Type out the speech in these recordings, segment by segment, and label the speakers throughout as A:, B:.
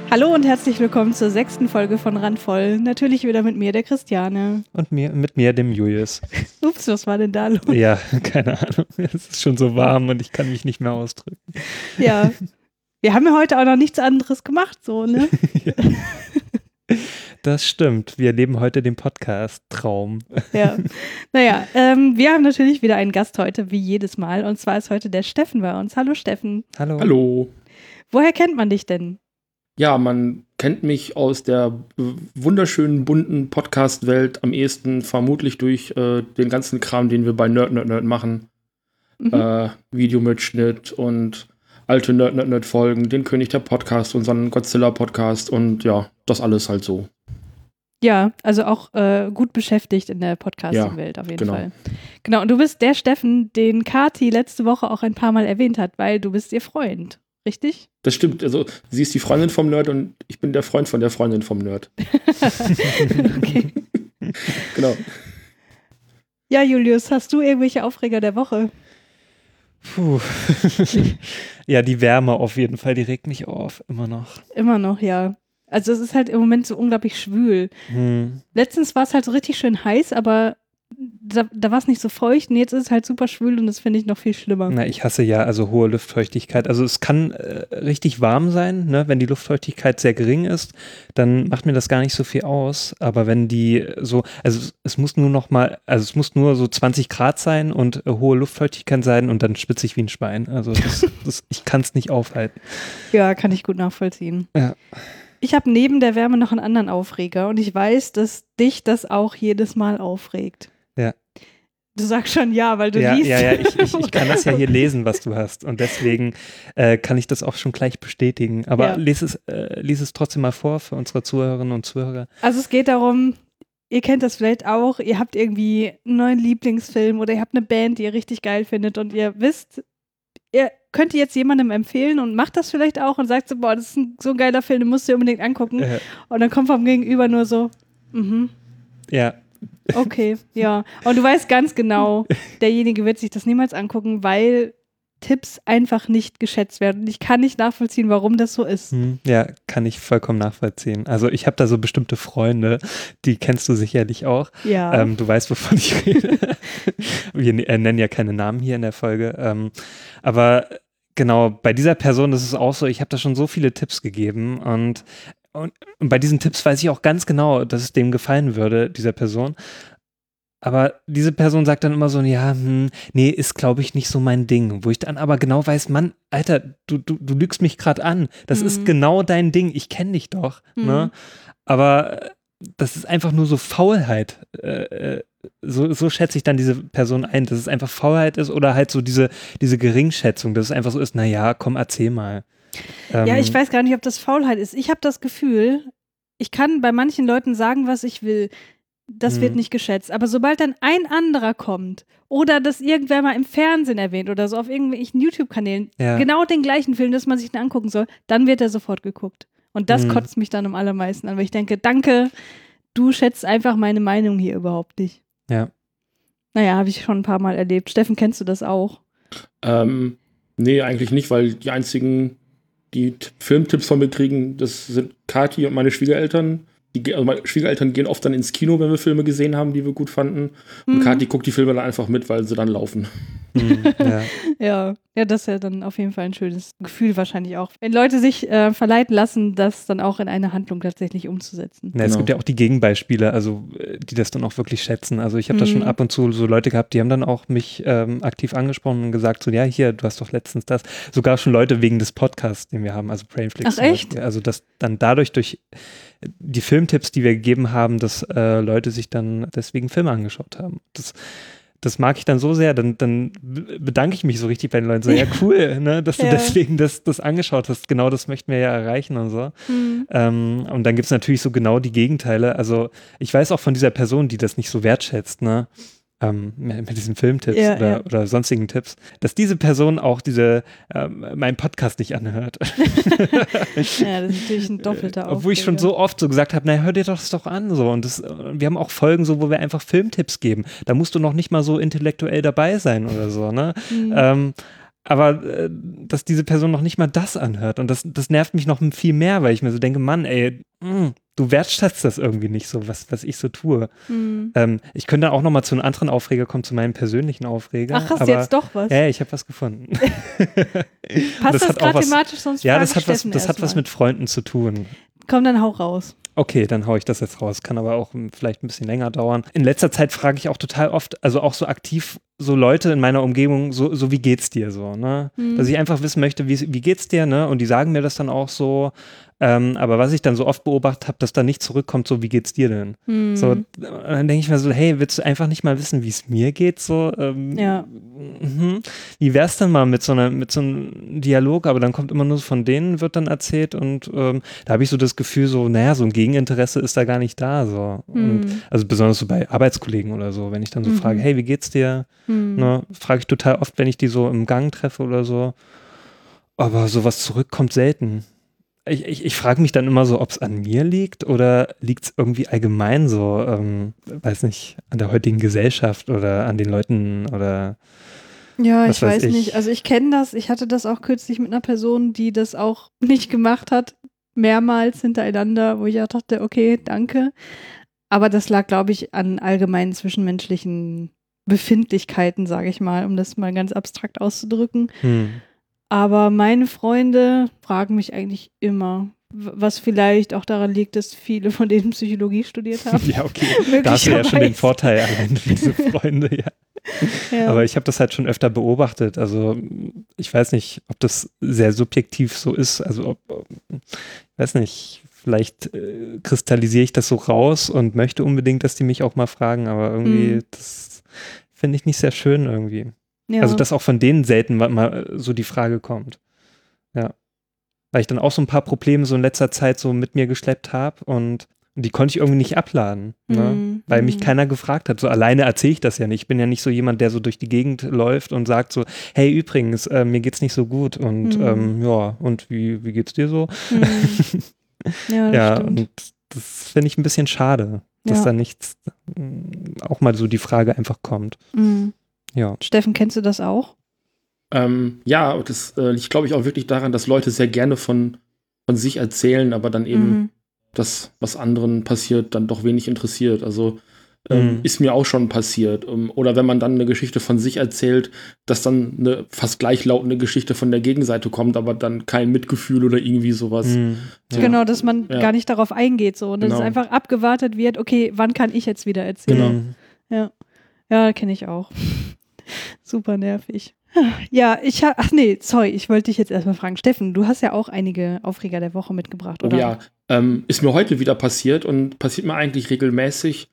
A: Hallo und herzlich willkommen zur 6. Folge von Randvoll. Natürlich wieder mit mir, der Christiane.
B: Und mit mir, dem Julius.
A: Ups, was war denn da los?
B: Ja, keine Ahnung. Es ist schon so warm und ich kann mich nicht mehr ausdrücken.
A: Ja, wir haben ja heute auch noch nichts anderes gemacht, so, ne?
B: Ja. Das stimmt. Wir leben heute den Podcast-Traum.
A: Ja, naja, wir haben natürlich wieder einen Gast heute, wie jedes Mal. Und zwar ist heute der Steffen bei uns. Hallo Steffen.
B: Hallo.
C: Hallo.
A: Woher kennt man dich denn?
C: Ja, man kennt mich aus der wunderschönen, bunten Podcast-Welt am ehesten vermutlich durch den ganzen Kram, den wir bei Nerd machen. Videomitschnitt und alte Nerd-Folgen, den König der Podcast, unseren Godzilla-Podcast und ja, das alles halt so.
A: Ja, also auch gut beschäftigt in der Podcasting-Welt auf jeden Fall. Genau, und du bist der Steffen, den Kati letzte Woche auch ein paar Mal erwähnt hat, weil du bist ihr Freund, richtig?
C: Das stimmt, also sie ist die Freundin vom Nerd und ich bin der Freund von der Freundin vom Nerd.
A: Okay.
C: Genau.
A: Ja, Julius, hast du irgendwelche Aufreger der Woche?
B: Puh. Ja, die Wärme auf jeden Fall, die regt mich auf, immer noch.
A: Immer noch, ja. Also es ist halt im Moment so unglaublich schwül. Letztens war es halt so richtig schön heiß, aber da war es nicht so feucht und jetzt ist es halt super schwül und das finde ich noch viel schlimmer.
B: Na, ich hasse ja also hohe Luftfeuchtigkeit. Also es kann richtig warm sein, ne? Wenn die Luftfeuchtigkeit sehr gering ist, dann macht mir das gar nicht so viel aus. Aber wenn die so, also es muss nur es muss nur so 20 Grad sein und hohe Luftfeuchtigkeit sein und dann schwitze ich wie ein Schwein. Also ich kann es nicht aufhalten.
A: Ja, kann ich gut nachvollziehen.
B: Ja.
A: Ich habe neben der Wärme noch einen anderen Aufreger und ich weiß, dass dich das auch jedes Mal aufregt.
B: Ja.
A: Du sagst schon ja, weil du
B: ja,
A: liest.
B: Ja, ich kann das ja hier lesen, was du hast und deswegen kann ich das auch schon gleich bestätigen. Aber lies es trotzdem mal vor für unsere Zuhörerinnen und Zuhörer.
A: Also es geht darum, ihr kennt das vielleicht auch, ihr habt irgendwie einen neuen Lieblingsfilm oder ihr habt eine Band, die ihr richtig geil findet und ihr wisst, ihr könnt jetzt jemandem empfehlen und macht das vielleicht auch und sagt so, boah, das ist so ein geiler Film, den musst du dir unbedingt angucken. Und dann kommt vom Gegenüber nur so,
B: Ja.
A: Okay, ja. Und du weißt ganz genau, derjenige wird sich das niemals angucken, weil Tipps einfach nicht geschätzt werden. Und ich kann nicht nachvollziehen, warum das so ist.
B: Ja, kann ich vollkommen nachvollziehen. Also ich habe da so bestimmte Freunde, die kennst du sicherlich auch.
A: Ja.
B: Du weißt, wovon ich rede. Wir nennen ja keine Namen hier in der Folge. Aber genau, bei dieser Person ist es auch so, ich habe da schon so viele Tipps gegeben und bei diesen Tipps weiß ich auch ganz genau, dass es dem gefallen würde, dieser Person. Aber diese Person sagt dann immer so, ja, nee, ist glaube ich nicht so mein Ding. Wo ich dann aber genau weiß, Mann, Alter, du lügst mich gerade an. Das ist genau dein Ding. Ich kenne dich doch. Ne? Aber das ist einfach nur so Faulheit. So schätze ich dann diese Person ein, dass es einfach Faulheit ist oder halt so diese Geringschätzung, dass es einfach so ist, naja, komm, erzähl mal.
A: Ja, ich weiß gar nicht, ob das Faulheit ist. Ich habe das Gefühl, ich kann bei manchen Leuten sagen, was ich will. Das wird nicht geschätzt. Aber sobald dann ein anderer kommt oder das irgendwer mal im Fernsehen erwähnt oder so auf irgendwelchen YouTube-Kanälen, genau den gleichen Film, dass man sich den angucken soll, dann wird er sofort geguckt. Und das kotzt mich dann am allermeisten an, weil ich denke, danke, du schätzt einfach meine Meinung hier überhaupt nicht.
B: Ja.
A: Naja, habe ich schon ein paar Mal erlebt. Steffen, kennst du das auch?
C: Nee, eigentlich nicht, weil die einzigen, die Filmtipps von mir kriegen, das sind Kathi und meine Schwiegereltern. Meine Schwiegereltern gehen oft dann ins Kino, wenn wir Filme gesehen haben, die wir gut fanden. Und Kathi guckt die Filme dann einfach mit, weil sie dann laufen.
A: Ja, das ist ja dann auf jeden Fall ein schönes Gefühl wahrscheinlich auch. Wenn Leute sich verleiten lassen, das dann auch in eine Handlung tatsächlich umzusetzen.
B: Ja, es gibt ja auch die Gegenbeispiele, also die das dann auch wirklich schätzen. Also ich habe da schon ab und zu so Leute gehabt, die haben dann auch mich aktiv angesprochen und gesagt so, ja, hier, du hast doch letztens das. Sogar schon Leute wegen des Podcasts, den wir haben, also Brainflix.
A: Ach echt?
B: Also dass dann dadurch durch die Filmtipps, die wir gegeben haben, dass Leute sich dann deswegen Filme angeschaut haben. Das mag ich dann so sehr, dann bedanke ich mich so richtig bei den Leuten, so, ja cool, ne, dass du deswegen das angeschaut hast, genau das möchten wir ja erreichen und so. Und dann gibt es natürlich so genau die Gegenteile, also ich weiß auch von dieser Person, die das nicht so wertschätzt, ne, mit diesen Filmtipps oder sonstigen Tipps, dass diese Person auch meinen Podcast nicht anhört.
A: Ja, das ist natürlich ein doppelter Aufreger.
B: Obwohl ich schon so oft so gesagt habe, na hör dir das doch an. So. Und wir haben auch Folgen so, wo wir einfach Filmtipps geben. Da musst du noch nicht mal so intellektuell dabei sein oder so. Ne? aber dass diese Person noch nicht mal das anhört. Und das nervt mich noch viel mehr, weil ich mir so denke, Mann, ey, du wertschätzt das irgendwie nicht so, was ich so tue. Ich könnte auch noch mal zu einem anderen Aufreger kommen, zu meinem persönlichen Aufreger.
A: Ach, hast du jetzt doch was?
B: Ja, ich habe was gefunden.
A: Passt das gerade thematisch, sonst
B: ja,
A: das
B: hat was mit Freunden zu tun.
A: Komm, dann hau raus.
B: Okay, dann hau ich das jetzt raus. Kann aber auch vielleicht ein bisschen länger dauern. In letzter Zeit frage ich auch total oft, also auch so aktiv, so Leute in meiner Umgebung, so wie geht's dir so, ne? Dass ich einfach wissen möchte, wie geht's dir, ne? Und die sagen mir das dann auch so. Aber was ich dann so oft beobachtet habe, dass da nicht zurückkommt, so wie geht's dir denn? So, dann denke ich mir so, hey, willst du einfach nicht mal wissen, wie es mir geht? So, wie wär's denn mal mit so einem Dialog? Aber dann kommt immer nur von denen, wird dann erzählt und da habe ich so das Gefühl, so, naja, so ein Gegeninteresse ist da gar nicht da. So. Und, also besonders so bei Arbeitskollegen oder so, wenn ich dann so frage, hey, wie geht's dir? Ne, frage ich total oft, wenn ich die so im Gang treffe oder so. Aber sowas zurückkommt selten. Ich frage mich dann immer so, ob es an mir liegt oder liegt es irgendwie allgemein so, weiß nicht, an der heutigen Gesellschaft oder an den Leuten oder
A: ja, ich weiß nicht. Also ich kenne das, ich hatte das auch kürzlich mit einer Person, die das auch nicht gemacht hat, mehrmals hintereinander, wo ich auch dachte, okay, danke. Aber das lag, glaube ich, an allgemeinen zwischenmenschlichen Befindlichkeiten, sage ich mal, um das mal ganz abstrakt auszudrücken. Aber meine Freunde fragen mich eigentlich immer, was vielleicht auch daran liegt, dass viele von denen Psychologie studiert haben.
B: Ja, okay. Da hast du ja schon den Vorteil allein für diese Freunde, ja. Aber ich habe das halt schon öfter beobachtet. Also ich weiß nicht, ob das sehr subjektiv so ist. Also ich weiß nicht, vielleicht kristallisiere ich das so raus und möchte unbedingt, dass die mich auch mal fragen. Aber irgendwie, das finde ich nicht sehr schön irgendwie. Ja. Also, dass auch von denen selten mal so die Frage kommt. Ja. Weil ich dann auch so ein paar Probleme so in letzter Zeit so mit mir geschleppt habe und die konnte ich irgendwie nicht abladen, ne? Weil mich keiner gefragt hat. So alleine erzähle ich das ja nicht. Ich bin ja nicht so jemand, der so durch die Gegend läuft und sagt so, hey, übrigens, mir geht's nicht so gut und ja, und wie geht's dir so? Ja, stimmt. Und das finde ich ein bisschen schade, dass da nichts, auch mal so die Frage einfach kommt. Ja.
A: Steffen, kennst du das auch?
C: Ja, das liegt, glaube ich, auch wirklich daran, dass Leute sehr gerne von sich erzählen, aber dann eben das, was anderen passiert, dann doch wenig interessiert. Also ist mir auch schon passiert. Oder wenn man dann eine Geschichte von sich erzählt, dass dann eine fast gleichlautende Geschichte von der Gegenseite kommt, aber dann kein Mitgefühl oder irgendwie sowas.
A: Ja. Genau, dass man gar nicht darauf eingeht so und dass es einfach abgewartet wird, okay, wann kann ich jetzt wieder erzählen? Genau. Ja, kenne ich auch. Super nervig. Ja, ich wollte dich jetzt erstmal fragen. Steffen, du hast ja auch einige Aufreger der Woche mitgebracht, oder?
C: Oh ja, ist mir heute wieder passiert und passiert mir eigentlich regelmäßig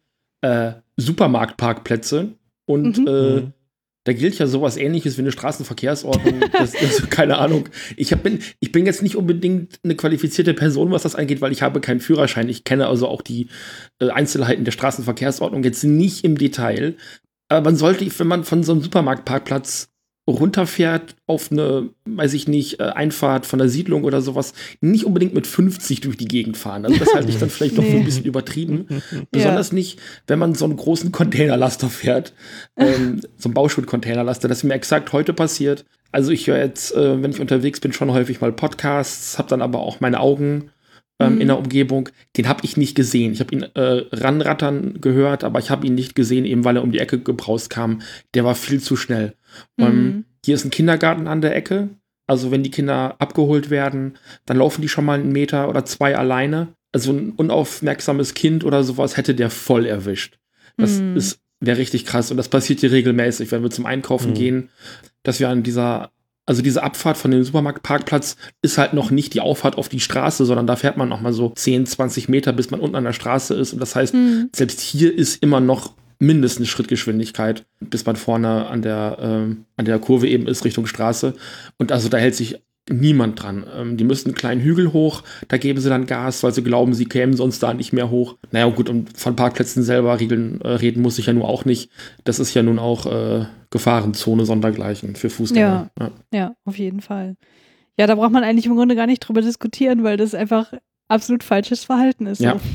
C: Supermarktparkplätze und da gilt ja sowas Ähnliches wie eine Straßenverkehrsordnung. Keine Ahnung. Ich bin jetzt nicht unbedingt eine qualifizierte Person, was das angeht, weil ich habe keinen Führerschein. Ich kenne also auch die Einzelheiten der Straßenverkehrsordnung jetzt nicht im Detail. Aber man sollte, wenn man von so einem Supermarktparkplatz runterfährt auf eine, weiß ich nicht, Einfahrt von der Siedlung oder sowas, nicht unbedingt mit 50 durch die Gegend fahren. Also das halte ich dann vielleicht doch ein bisschen übertrieben. Besonders nicht, wenn man so einen großen Containerlaster fährt, so einen Bauschutt-Containerlaster. Das ist mir exakt heute passiert. Also ich höre jetzt, wenn ich unterwegs bin, schon häufig mal Podcasts, habe dann aber auch meine Augen in der Umgebung. Den habe ich nicht gesehen. Ich habe ihn ranrattern gehört, aber ich habe ihn nicht gesehen, eben weil er um die Ecke gebraust kam. Der war viel zu schnell. Hier ist ein Kindergarten an der Ecke. Also wenn die Kinder abgeholt werden, dann laufen die schon mal 1 Meter oder 2 alleine. Also ein unaufmerksames Kind oder sowas hätte der voll erwischt. Das wäre richtig krass. Und das passiert hier regelmäßig, wenn wir zum Einkaufen gehen, dass wir an diese Abfahrt von dem Supermarktparkplatz ist halt noch nicht die Auffahrt auf die Straße, sondern da fährt man noch mal so 10, 20 Meter, bis man unten an der Straße ist. Und das heißt, selbst hier ist immer noch mindestens Schrittgeschwindigkeit, bis man vorne an der Kurve eben ist, Richtung Straße. Und also da hält sich niemand dran. Die müssen einen kleinen Hügel hoch, da geben sie dann Gas, weil sie glauben, sie kämen sonst da nicht mehr hoch. Naja gut, und von Parkplätzen selber reden muss ich ja nur auch nicht. Das ist ja nun auch Gefahrenzone sondergleichen für Fußgänger.
A: Ja, auf jeden Fall. Ja, da braucht man eigentlich im Grunde gar nicht drüber diskutieren, weil das einfach absolut falsches Verhalten ist.
C: Ja,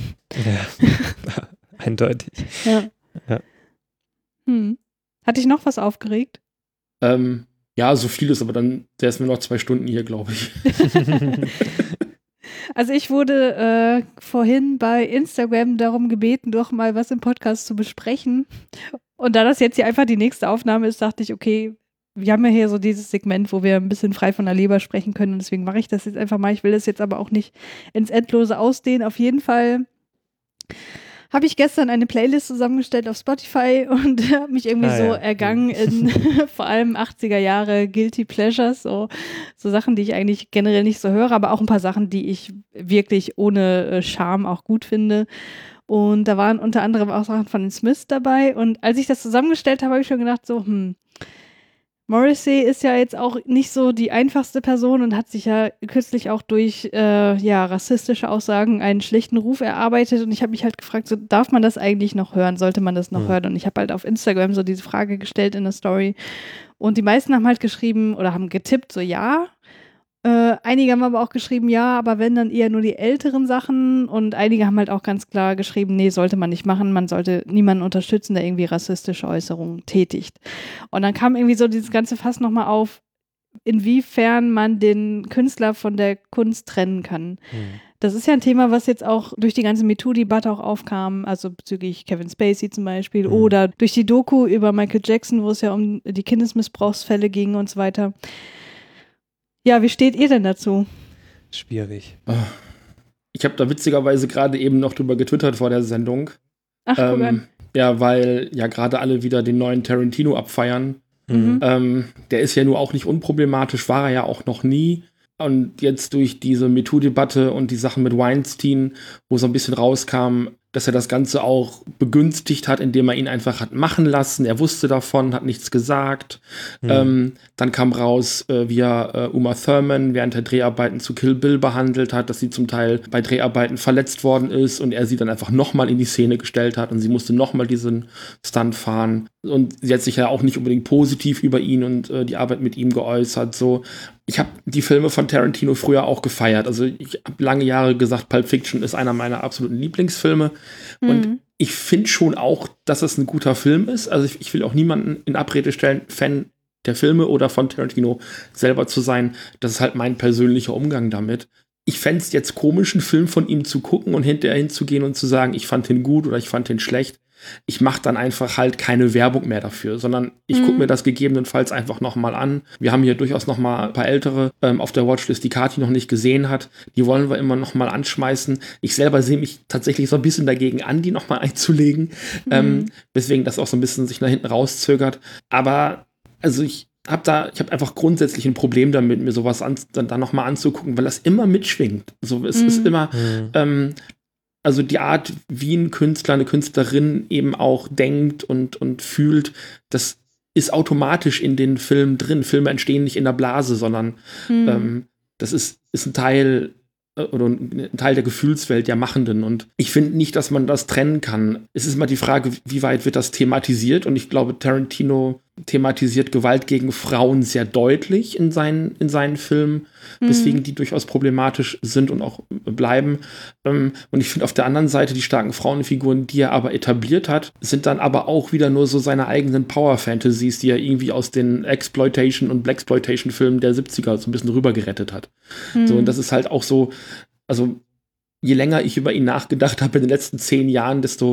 B: ja.
C: Ja, so vieles, aber dann säßen wir noch 2 Stunden hier, glaube ich.
A: Also ich wurde vorhin bei Instagram darum gebeten, doch mal was im Podcast zu besprechen. Und da das jetzt hier einfach die nächste Aufnahme ist, dachte ich, okay, wir haben ja hier so dieses Segment, wo wir ein bisschen frei von der Leber sprechen können. Und deswegen mache ich das jetzt einfach mal. Ich will das jetzt aber auch nicht ins Endlose ausdehnen. Auf jeden Fall habe ich gestern eine Playlist zusammengestellt auf Spotify und habe mich irgendwie ergangen in vor allem 80er Jahre Guilty Pleasures, so Sachen, die ich eigentlich generell nicht so höre, aber auch ein paar Sachen, die ich wirklich ohne Scham auch gut finde. Und da waren unter anderem auch Sachen von den Smiths dabei. Und als ich das zusammengestellt habe, habe ich schon gedacht, so, Morrissey ist ja jetzt auch nicht so die einfachste Person und hat sich ja kürzlich auch durch rassistische Aussagen einen schlechten Ruf erarbeitet. Und ich habe mich halt gefragt, so, darf man das eigentlich noch hören? Sollte man das noch hören? Und ich habe halt auf Instagram so diese Frage gestellt in der Story. Und die meisten haben halt geschrieben oder haben getippt, so ja. Einige haben aber auch geschrieben, ja, aber wenn, dann eher nur die älteren Sachen. Und einige haben halt auch ganz klar geschrieben, nee, sollte man nicht machen. Man sollte niemanden unterstützen, der irgendwie rassistische Äußerungen tätigt. Und dann kam irgendwie so dieses ganze Fass nochmal auf, inwiefern man den Künstler von der Kunst trennen kann. Das ist ja ein Thema, was jetzt auch durch die ganze MeToo-Debatte auch aufkam, also bezüglich Kevin Spacey zum Beispiel oder durch die Doku über Michael Jackson, wo es ja um die Kindesmissbrauchsfälle ging und so weiter. Ja, wie steht ihr denn dazu?
B: Schwierig.
C: Ich habe da witzigerweise gerade eben noch drüber getwittert vor der Sendung.
A: Ach, guck an.
C: Ja, weil ja gerade alle wieder den neuen Tarantino abfeiern. Der ist ja nur auch nicht unproblematisch, war er ja auch noch nie. Und jetzt durch diese MeToo-Debatte und die Sachen mit Weinstein, wo so ein bisschen rauskam, dass er das Ganze auch begünstigt hat, indem er ihn einfach hat machen lassen. Er wusste davon, hat nichts gesagt. Dann kam raus, wie er Uma Thurman während der Dreharbeiten zu Kill Bill behandelt hat, dass sie zum Teil bei Dreharbeiten verletzt worden ist und er sie dann einfach nochmal in die Szene gestellt hat und sie musste nochmal diesen Stunt fahren. Und sie hat sich ja auch nicht unbedingt positiv über ihn und die Arbeit mit ihm geäußert. So. Ich habe die Filme von Tarantino früher auch gefeiert. Also ich habe lange Jahre gesagt, Pulp Fiction ist einer meiner absoluten Lieblingsfilme. Und ich finde schon auch, dass es ein guter Film ist. Also ich will auch niemanden in Abrede stellen, Fan der Filme oder von Tarantino selber zu sein. Das ist halt mein persönlicher Umgang damit. Ich fände es jetzt komisch, einen Film von ihm zu gucken und hinterher hinzugehen und zu sagen, ich fand den gut oder ich fand den schlecht. Ich mache dann einfach halt keine Werbung mehr dafür, sondern ich gucke mir das gegebenenfalls einfach nochmal an. Wir haben hier durchaus noch mal ein paar ältere auf der Watchlist, die Kathi noch nicht gesehen hat. Die wollen wir immer noch mal anschmeißen. Ich selber sehe mich tatsächlich so ein bisschen dagegen an, die noch mal einzulegen. Weswegen das auch so ein bisschen sich nach hinten rauszögert. Aber also ich habe einfach grundsätzlich ein Problem damit, mir sowas dann noch mal anzugucken, weil das immer mitschwingt. So, es ist immer also die Art, wie ein Künstler, eine Künstlerin eben auch denkt und fühlt, das ist automatisch in den Filmen drin. Filme entstehen nicht in der Blase, sondern das ist ein Teil oder ein Teil der Gefühlswelt der Machenden. Und ich finde nicht, dass man das trennen kann. Es ist immer die Frage, wie weit wird das thematisiert? Und ich glaube, Tarantino thematisiert Gewalt gegen Frauen sehr deutlich in seinen Filmen, weswegen die durchaus problematisch sind und auch bleiben. Und ich finde auf der anderen Seite die starken Frauenfiguren, die er aber etabliert hat, sind dann aber auch wieder nur so seine eigenen Power-Fantasies, die er irgendwie aus den Exploitation- und Blaxploitation-Filmen der 70er so ein bisschen rübergerettet hat. So, und das ist halt auch so, also je länger ich über ihn nachgedacht habe in den letzten 10 Jahren, desto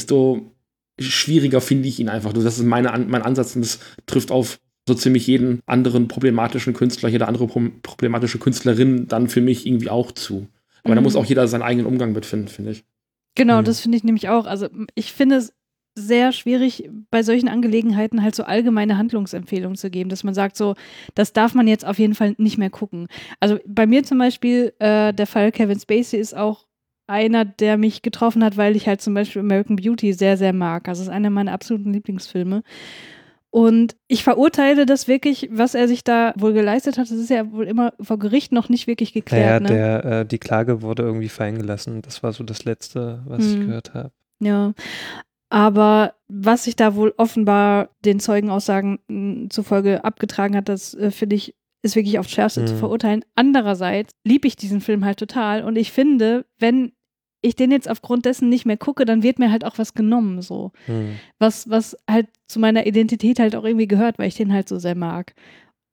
C: schwieriger finde ich ihn einfach. Das ist mein Ansatz und das trifft auf so ziemlich jeden anderen problematischen Künstler, jede andere problematische Künstlerin dann für mich irgendwie auch zu. Aber da muss auch jeder seinen eigenen Umgang mitfinden, finde ich.
A: Genau, das finde ich nämlich auch. Also ich finde es sehr schwierig, bei solchen Angelegenheiten halt so allgemeine Handlungsempfehlungen zu geben, dass man sagt so, das darf man jetzt auf jeden Fall nicht mehr gucken. Also bei mir zum Beispiel, der Fall Kevin Spacey ist auch einer, der mich getroffen hat, weil ich halt zum Beispiel American Beauty sehr, sehr mag. Also es ist einer meiner absoluten Lieblingsfilme. Und ich verurteile das wirklich, was er sich da wohl geleistet hat. Das ist ja wohl immer vor Gericht noch nicht wirklich geklärt.
B: Naja, die Klage wurde irgendwie fallen gelassen. Das war so das Letzte, was ich gehört habe.
A: Ja, aber was sich da wohl offenbar den Zeugenaussagen zufolge abgetragen hat, das finde ich, ist wirklich aufs Schärfste zu verurteilen. Andererseits liebe ich diesen Film halt total und ich finde, wenn ich den jetzt aufgrund dessen nicht mehr gucke, dann wird mir halt auch was genommen, so. Was halt zu meiner Identität halt auch irgendwie gehört, weil ich den halt so sehr mag.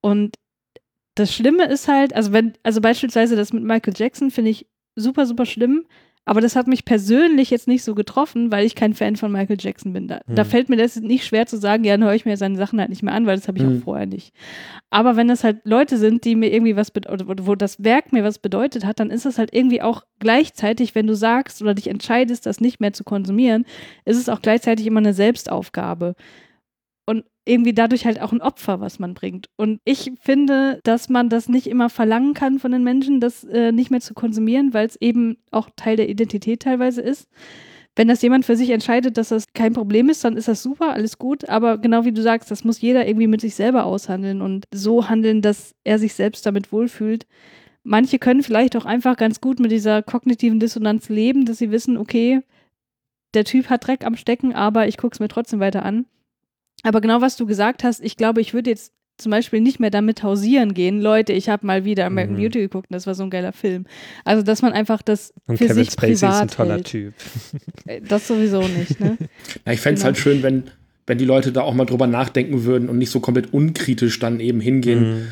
A: Und das Schlimme ist halt, also beispielsweise das mit Michael Jackson finde ich super, super schlimm, aber das hat mich persönlich jetzt nicht so getroffen, weil ich kein Fan von Michael Jackson bin. Da fällt mir das nicht schwer zu sagen, ja, dann höre ich mir seine Sachen halt nicht mehr an, weil das habe ich auch vorher nicht. Aber wenn das halt Leute sind, die mir irgendwie wo das Werk mir was bedeutet hat, dann ist es halt irgendwie auch gleichzeitig, wenn du sagst oder dich entscheidest, das nicht mehr zu konsumieren, ist es auch gleichzeitig immer eine Selbstaufgabe. Und irgendwie dadurch halt auch ein Opfer, was man bringt. Und ich finde, dass man das nicht immer verlangen kann von den Menschen, das nicht mehr zu konsumieren, weil es eben auch Teil der Identität teilweise ist. Wenn das jemand für sich entscheidet, dass das kein Problem ist, dann ist das super, alles gut. Aber genau wie du sagst, das muss jeder irgendwie mit sich selber aushandeln und so handeln, dass er sich selbst damit wohlfühlt. Manche können vielleicht auch einfach ganz gut mit dieser kognitiven Dissonanz leben, dass sie wissen, okay, der Typ hat Dreck am Stecken, aber ich gucke es mir trotzdem weiter an. Aber genau, was du gesagt hast, ich glaube, ich würde jetzt zum Beispiel nicht mehr damit hausieren gehen. Leute, ich habe mal wieder American Beauty geguckt und das war so ein geiler Film. Also, dass man einfach das und für
B: Kevin
A: sich
B: Spacey
A: privat
B: ist ein toller
A: hält.
B: Typ.
A: Das sowieso nicht, ne?
C: Ja, ich fände es halt schön, wenn die Leute da auch mal drüber nachdenken würden und nicht so komplett unkritisch dann eben hingehen,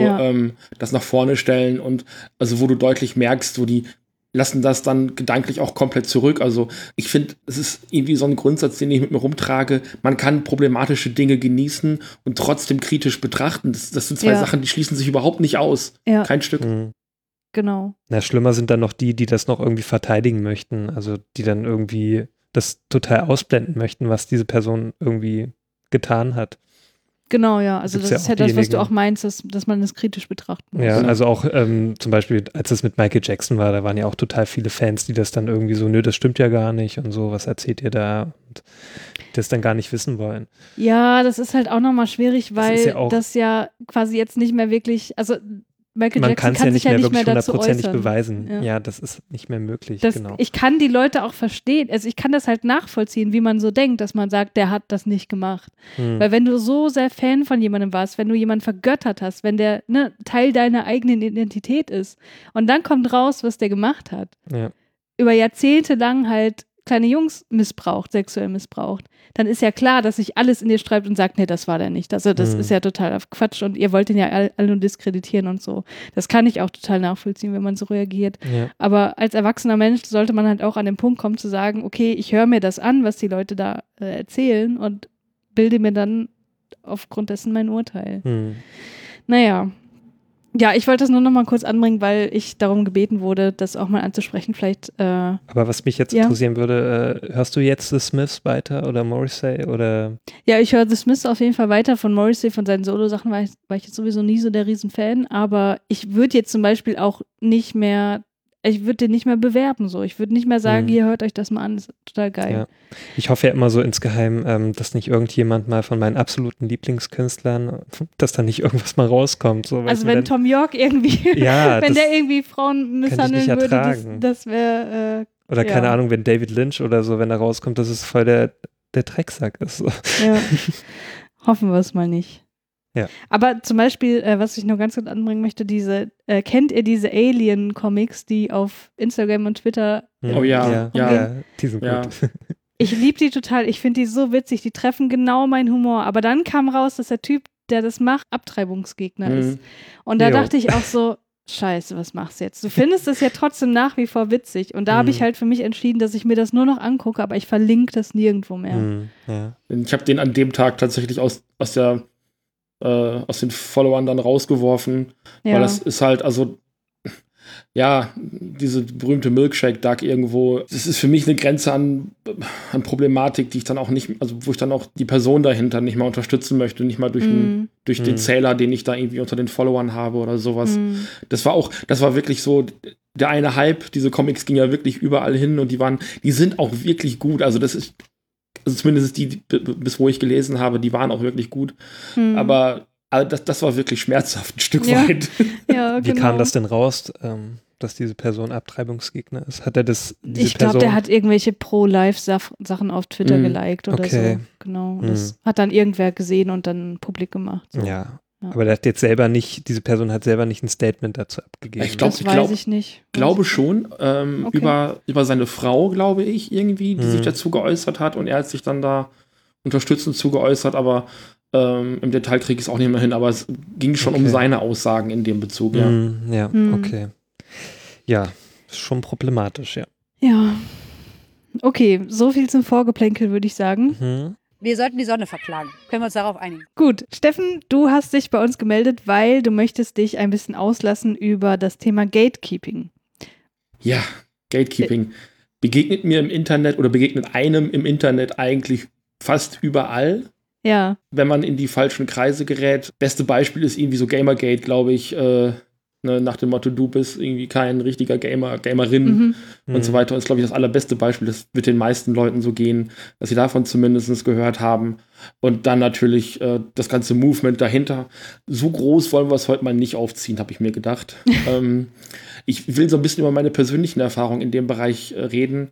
C: das nach vorne stellen und also wo du deutlich merkst, wo die lassen das dann gedanklich auch komplett zurück. Also ich finde, es ist irgendwie so ein Grundsatz, den ich mit mir rumtrage. Man kann problematische Dinge genießen und trotzdem kritisch betrachten. Das sind zwei Sachen, die schließen sich überhaupt nicht aus. Ja. Kein Stück.
A: Genau.
B: Na, schlimmer sind dann noch die das noch irgendwie verteidigen möchten. Also die dann irgendwie das total ausblenden möchten, was diese Person irgendwie getan hat.
A: Genau, ja. Also das ist ja das, was du auch meinst, dass man das kritisch betrachten muss.
B: Ja, also auch zum Beispiel, als es mit Michael Jackson war, da waren ja auch total viele Fans, die das dann irgendwie so, nö, das stimmt ja gar nicht und so, was erzählt ihr da? Und das dann gar nicht wissen wollen.
A: Ja, das ist halt auch nochmal schwierig, weil das ja quasi jetzt nicht mehr wirklich, also Michael
B: man
A: Jackson
B: kann es ja nicht mehr wirklich hundertprozentig
A: äußern.
B: Beweisen. Ja, das ist nicht mehr möglich. Genau.
A: Ich kann die Leute auch verstehen. Also ich kann das halt nachvollziehen, wie man so denkt, dass man sagt, der hat das nicht gemacht. Weil wenn du so sehr Fan von jemandem warst, wenn du jemanden vergöttert hast, wenn der Teil deiner eigenen Identität ist und dann kommt raus, was der gemacht hat. Ja. Über Jahrzehnte lang halt kleine Jungs sexuell missbraucht, dann ist ja klar, dass sich alles in dir sträubt und sagt, nee, das war der nicht. Also das ist ja total Quatsch und ihr wollt ihn ja alle nur diskreditieren und so. Das kann ich auch total nachvollziehen, wenn man so reagiert. Ja. Aber als erwachsener Mensch sollte man halt auch an den Punkt kommen zu sagen, okay, ich höre mir das an, was die Leute da erzählen und bilde mir dann aufgrund dessen mein Urteil. Naja. Ja, ich wollte das nur noch mal kurz anbringen, weil ich darum gebeten wurde, das auch mal anzusprechen. Vielleicht.
B: Aber was mich jetzt interessieren würde, hörst du jetzt The Smiths weiter oder Morrissey oder?
A: Ja, ich höre The Smiths auf jeden Fall weiter. Von Morrissey, von seinen Solo-Sachen war ich jetzt sowieso nie so der Riesenfan. Aber ich würde jetzt zum Beispiel auch nicht mehr. Ich würde den nicht mehr bewerben, so. Ich würde nicht mehr sagen, hier, hört euch das mal an, das ist total geil. Ja.
B: Ich hoffe ja immer so insgeheim, dass nicht irgendjemand mal von meinen absoluten Lieblingskünstlern, dass da nicht irgendwas mal rauskommt. So,
A: also wenn Tom York irgendwie, wenn der irgendwie Frauen misshandeln würde, das wäre
B: oder keine Ahnung, wenn David Lynch oder so, wenn er rauskommt, dass es voll der Drecksack ist. So.
A: Ja, hoffen wir es mal nicht.
B: Ja.
A: Aber zum Beispiel, was ich noch ganz kurz anbringen möchte, kennt ihr diese Alien-Comics, die auf Instagram und Twitter
B: die sind gut.
A: Ich liebe die total, ich finde die so witzig, die treffen genau meinen Humor, aber dann kam raus, dass der Typ, der das macht, Abtreibungsgegner ist. Und da dachte ich auch so, scheiße, was machst du jetzt? Du findest das ja trotzdem nach wie vor witzig und da habe ich halt für mich entschieden, dass ich mir das nur noch angucke, aber ich verlinke das nirgendwo mehr.
C: Ich habe den an dem Tag tatsächlich aus den Followern dann rausgeworfen, weil das ist halt, also diese berühmte Milkshake-Duck irgendwo, das ist für mich eine Grenze an Problematik, die ich dann auch nicht, also wo ich dann auch die Person dahinter nicht mal unterstützen möchte, nicht mal durch den Zähler, den ich da irgendwie unter den Followern habe oder sowas. Das war wirklich so, der eine Hype, diese Comics ging ja wirklich überall hin und die sind auch wirklich gut, also das ist zumindest die, bis wo ich gelesen habe, die waren auch wirklich gut. Aber das war wirklich schmerzhaft, ein Stück weit.
A: Ja,
B: Wie kam das denn raus, dass diese Person Abtreibungsgegner ist? Hat er
A: ich glaube, der hat irgendwelche Pro-Life-Sachen auf Twitter geliked oder so. Genau. Das hat dann irgendwer gesehen und dann publik gemacht. So.
B: Ja. Aber der hat jetzt diese Person hat selber nicht ein Statement dazu abgegeben.
A: Das weiß ich nicht.
C: Glaube schon, über seine Frau, glaube ich, irgendwie, die sich dazu geäußert hat und er hat sich dann da unterstützend zugeäußert, aber im Detail kriege ich es auch nicht mehr hin, aber es ging schon um seine Aussagen in dem Bezug, ja.
B: Okay. Ja, ist schon problematisch, ja.
A: Ja. Okay, so viel zum Vorgeplänkel, würde ich sagen.
D: Wir sollten die Sonne verklagen. Können wir uns darauf einigen?
A: Gut, Steffen, du hast dich bei uns gemeldet, weil du möchtest dich ein bisschen auslassen über das Thema Gatekeeping.
C: Ja, Gatekeeping begegnet mir im Internet oder begegnet einem im Internet eigentlich fast überall.
A: Ja.
C: Wenn man in die falschen Kreise gerät. Beste Beispiel ist irgendwie so Gamergate, glaube ich, nach dem Motto, du bist irgendwie kein richtiger Gamer, Gamerin und so weiter. Das ist, glaube ich, das allerbeste Beispiel. Das wird den meisten Leuten so gehen, dass sie davon zumindest gehört haben. Und dann natürlich das ganze Movement dahinter. So groß wollen wir es heute mal nicht aufziehen, habe ich mir gedacht. Ich will so ein bisschen über meine persönlichen Erfahrungen in dem Bereich reden.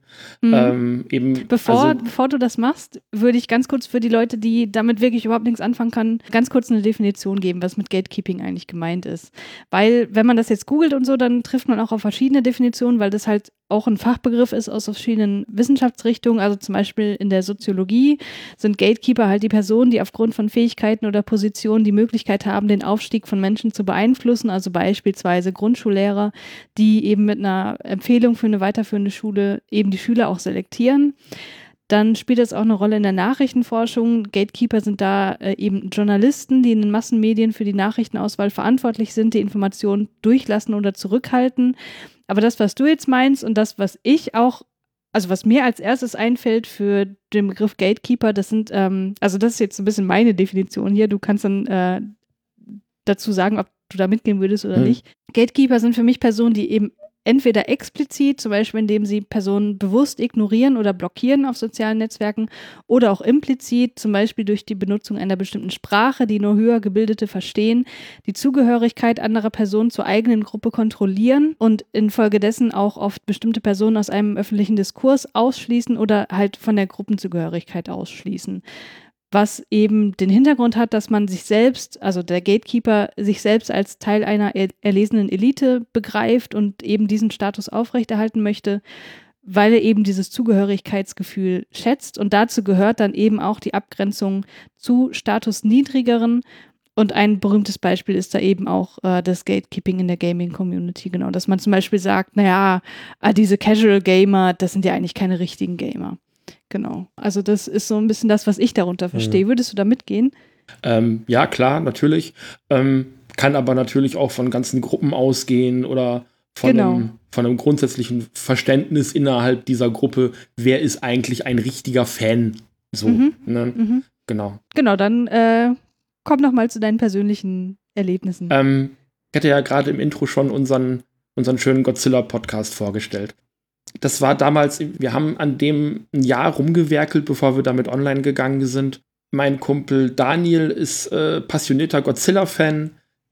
A: Bevor du das machst, würde ich ganz kurz für die Leute, die damit wirklich überhaupt nichts anfangen können, ganz kurz eine Definition geben, was mit Gatekeeping eigentlich gemeint ist. Weil, wenn man das jetzt googelt und so, dann trifft man auch auf verschiedene Definitionen, weil das halt auch ein Fachbegriff ist aus verschiedenen Wissenschaftsrichtungen. Also zum Beispiel in der Soziologie sind Gatekeeper halt die Personen, die aufgrund von Fähigkeiten oder Positionen die Möglichkeit haben, den Aufstieg von Menschen zu beeinflussen. Also beispielsweise Grundschullehrer, die eben mit einer Empfehlung für eine weiterführende Schule eben die Schüler auch selektieren. Dann spielt das auch eine Rolle in der Nachrichtenforschung. Gatekeeper sind da eben Journalisten, die in den Massenmedien für die Nachrichtenauswahl verantwortlich sind, die Informationen durchlassen oder zurückhalten. Aber das, was du jetzt meinst und das, was ich auch, also was mir als erstes einfällt für den Begriff Gatekeeper, das sind, also das ist jetzt so ein bisschen meine Definition hier. Du kannst dann dazu sagen, ob du da mitgehen würdest oder nicht. Gatekeeper sind für mich Personen, die eben entweder explizit, zum Beispiel indem sie Personen bewusst ignorieren oder blockieren auf sozialen Netzwerken, oder auch implizit, zum Beispiel durch die Benutzung einer bestimmten Sprache, die nur höher Gebildete verstehen, die Zugehörigkeit anderer Personen zur eigenen Gruppe kontrollieren und infolgedessen auch oft bestimmte Personen aus einem öffentlichen Diskurs ausschließen oder halt von der Gruppenzugehörigkeit ausschließen. Was eben den Hintergrund hat, dass man sich selbst, also der Gatekeeper, sich selbst als Teil einer erlesenen Elite begreift und eben diesen Status aufrechterhalten möchte, weil er eben dieses Zugehörigkeitsgefühl schätzt. Und dazu gehört dann eben auch die Abgrenzung zu statusniedrigeren. Und ein berühmtes Beispiel ist da eben auch das Gatekeeping in der Gaming-Community, genau. Dass man zum Beispiel sagt, naja, diese Casual-Gamer, das sind ja eigentlich keine richtigen Gamer. Genau. Also das ist so ein bisschen das, was ich darunter verstehe. Würdest du da mitgehen?
C: Ja, klar, natürlich. Kann aber natürlich auch von ganzen Gruppen ausgehen oder von einem grundsätzlichen Verständnis innerhalb dieser Gruppe, wer ist eigentlich ein richtiger Fan. So, ne? Genau.
A: Genau, dann komm noch mal zu deinen persönlichen Erlebnissen.
C: Ich hatte ja gerade im Intro schon unseren schönen Godzilla-Podcast vorgestellt. Das war damals, wir haben an dem ein Jahr rumgewerkelt, bevor wir damit online gegangen sind. Mein Kumpel Daniel ist passionierter Godzilla-Fan.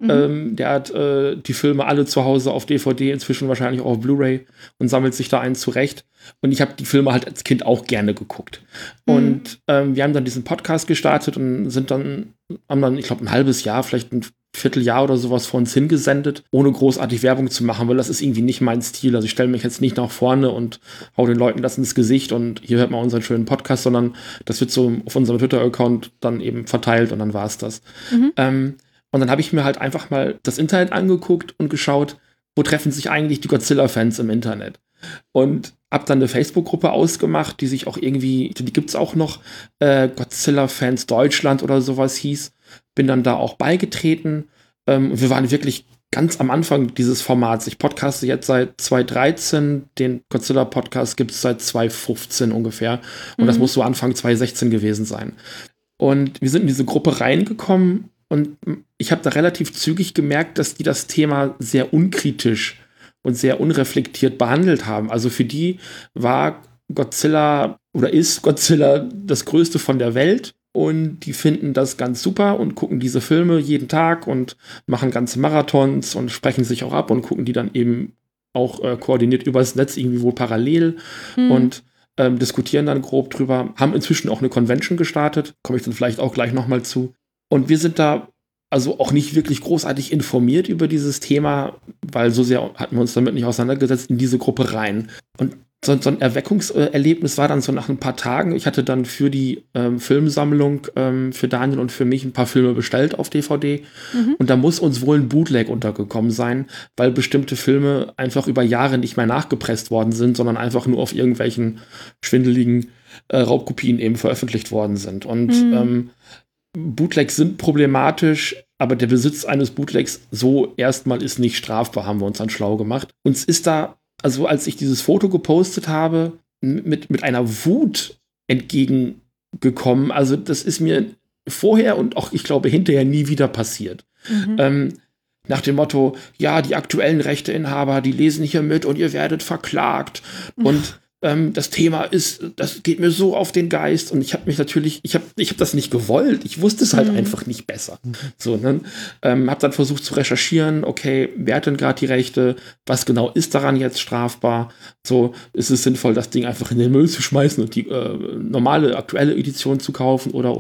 C: Der hat die Filme alle zu Hause auf DVD, inzwischen wahrscheinlich auch auf Blu-ray und sammelt sich da einen zurecht. Und ich habe die Filme halt als Kind auch gerne geguckt. Und wir haben dann diesen Podcast gestartet und haben dann, ich glaube, ein halbes Jahr, vielleicht ein Vierteljahr oder sowas vor uns hingesendet, ohne großartig Werbung zu machen, weil das ist irgendwie nicht mein Stil. Also ich stelle mich jetzt nicht nach vorne und hau den Leuten das ins Gesicht und hier hört man unseren schönen Podcast, sondern das wird so auf unserem Twitter-Account dann eben verteilt und dann war es das. Und dann habe ich mir halt einfach mal das Internet angeguckt und geschaut, wo treffen sich eigentlich die Godzilla-Fans im Internet. Und habe dann eine Facebook-Gruppe ausgemacht, die sich auch irgendwie, die gibt's auch noch, Godzilla-Fans Deutschland oder sowas hieß. Bin dann da auch beigetreten. Wir waren wirklich ganz am Anfang dieses Formats. Ich podcaste jetzt seit 2013. Den Godzilla-Podcast gibt es seit 2015 ungefähr. Und das muss so Anfang 2016 gewesen sein. Und wir sind in diese Gruppe reingekommen und ich habe da relativ zügig gemerkt, dass die das Thema sehr unkritisch und sehr unreflektiert behandelt haben. Also für die war Godzilla oder ist Godzilla das Größte von der Welt. Und die finden das ganz super und gucken diese Filme jeden Tag und machen ganze Marathons und sprechen sich auch ab und gucken die dann eben auch koordiniert übers Netz irgendwie wohl parallel und diskutieren dann grob drüber. Haben inzwischen auch eine Convention gestartet, komme ich dann vielleicht auch gleich nochmal zu. Und wir sind da also auch nicht wirklich großartig informiert über dieses Thema, weil so sehr hatten wir uns damit nicht auseinandergesetzt, in diese Gruppe rein. Und so ein Erweckungserlebnis war dann so nach ein paar Tagen. Ich hatte dann für die Filmsammlung für Daniel und für mich ein paar Filme bestellt auf DVD. Und da muss uns wohl ein Bootleg untergekommen sein, weil bestimmte Filme einfach über Jahre nicht mehr nachgepresst worden sind, sondern einfach nur auf irgendwelchen schwindeligen Raubkopien eben veröffentlicht worden sind. Und Bootlegs sind problematisch, aber der Besitz eines Bootlegs so erstmal ist nicht strafbar, haben wir uns dann schlau gemacht. Uns ist da, also als ich dieses Foto gepostet habe, mit einer Wut entgegengekommen. Also das ist mir vorher und auch, ich glaube, hinterher nie wieder passiert. Nach dem Motto, ja, die aktuellen Rechteinhaber, die lesen hier mit und ihr werdet verklagt. Und das Thema das geht mir so auf den Geist. Und ich habe mich natürlich, ich hab das nicht gewollt. Ich wusste es halt einfach nicht besser. So, ne? Habe dann versucht zu recherchieren, okay, wer hat denn gerade die Rechte? Was genau ist daran jetzt strafbar? So, ist es sinnvoll, das Ding einfach in den Müll zu schmeißen und die normale, aktuelle Edition zu kaufen oder.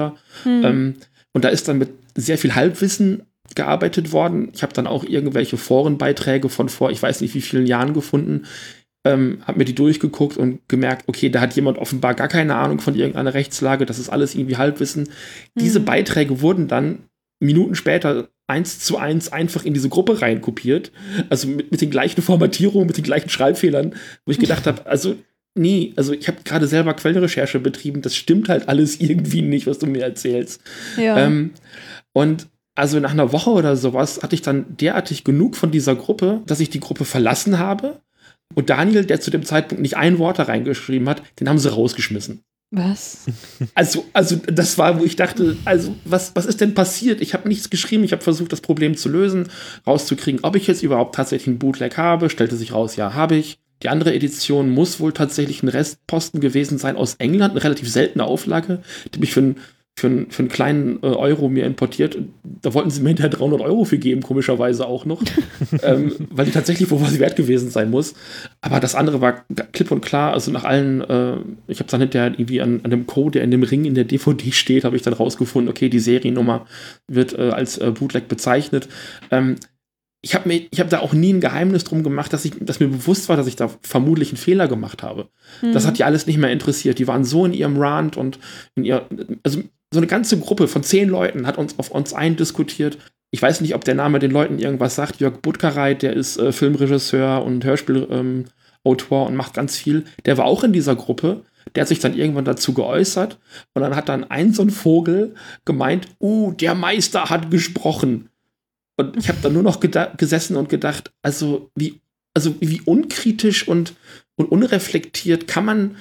C: Und da ist dann mit sehr viel Halbwissen gearbeitet worden. Ich habe dann auch irgendwelche Forenbeiträge von vor, ich weiß nicht wie vielen Jahren gefunden, habe mir die durchgeguckt und gemerkt, okay, da hat jemand offenbar gar keine Ahnung von irgendeiner Rechtslage, das ist alles irgendwie Halbwissen. Diese Beiträge wurden dann Minuten später 1:1 einfach in diese Gruppe reinkopiert, also mit den gleichen Formatierungen, mit den gleichen Schreibfehlern, wo ich gedacht habe, also ich habe gerade selber Quellenrecherche betrieben, das stimmt halt alles irgendwie nicht, was du mir erzählst. Ja. Und also nach einer Woche oder sowas hatte ich dann derartig genug von dieser Gruppe, dass ich die Gruppe verlassen habe. Und Daniel, der zu dem Zeitpunkt nicht ein Wort da reingeschrieben hat, den haben sie rausgeschmissen.
A: Was?
C: Also das war, wo ich dachte, also was ist denn passiert? Ich habe nichts geschrieben, ich habe versucht, das Problem zu lösen, rauszukriegen, ob ich jetzt überhaupt tatsächlich einen Bootleg habe. Stellte sich raus, ja, habe ich. Die andere Edition muss wohl tatsächlich ein Restposten gewesen sein aus England, eine relativ seltene Auflage, die mich für einen kleinen Euro mir importiert. Da wollten sie mir hinterher 300 € für geben, komischerweise auch noch. Weil die tatsächlich wohl was wert gewesen sein muss. Aber das andere war klipp und klar. Also nach allen, ich habe dann hinterher irgendwie an dem Code, der in dem Ring in der DVD steht, habe ich dann rausgefunden, okay, die Seriennummer wird als Bootleg bezeichnet. Ich habe da auch nie ein Geheimnis drum gemacht, dass mir bewusst war, dass ich da vermutlich einen Fehler gemacht habe. Das hat die alles nicht mehr interessiert. Die waren so in ihrem Rant und also so eine ganze Gruppe von 10 Leuten hat auf uns eindiskutiert. Ich weiß nicht, ob der Name den Leuten irgendwas sagt. Jörg Buttgereit, der ist Filmregisseur und Hörspielautor und macht ganz viel. Der war auch in dieser Gruppe. Der hat sich dann irgendwann dazu geäußert. Und dann hat dann so ein Vogel gemeint, der Meister hat gesprochen. Und ich habe dann nur noch gesessen und gedacht, also wie unkritisch und unreflektiert kann man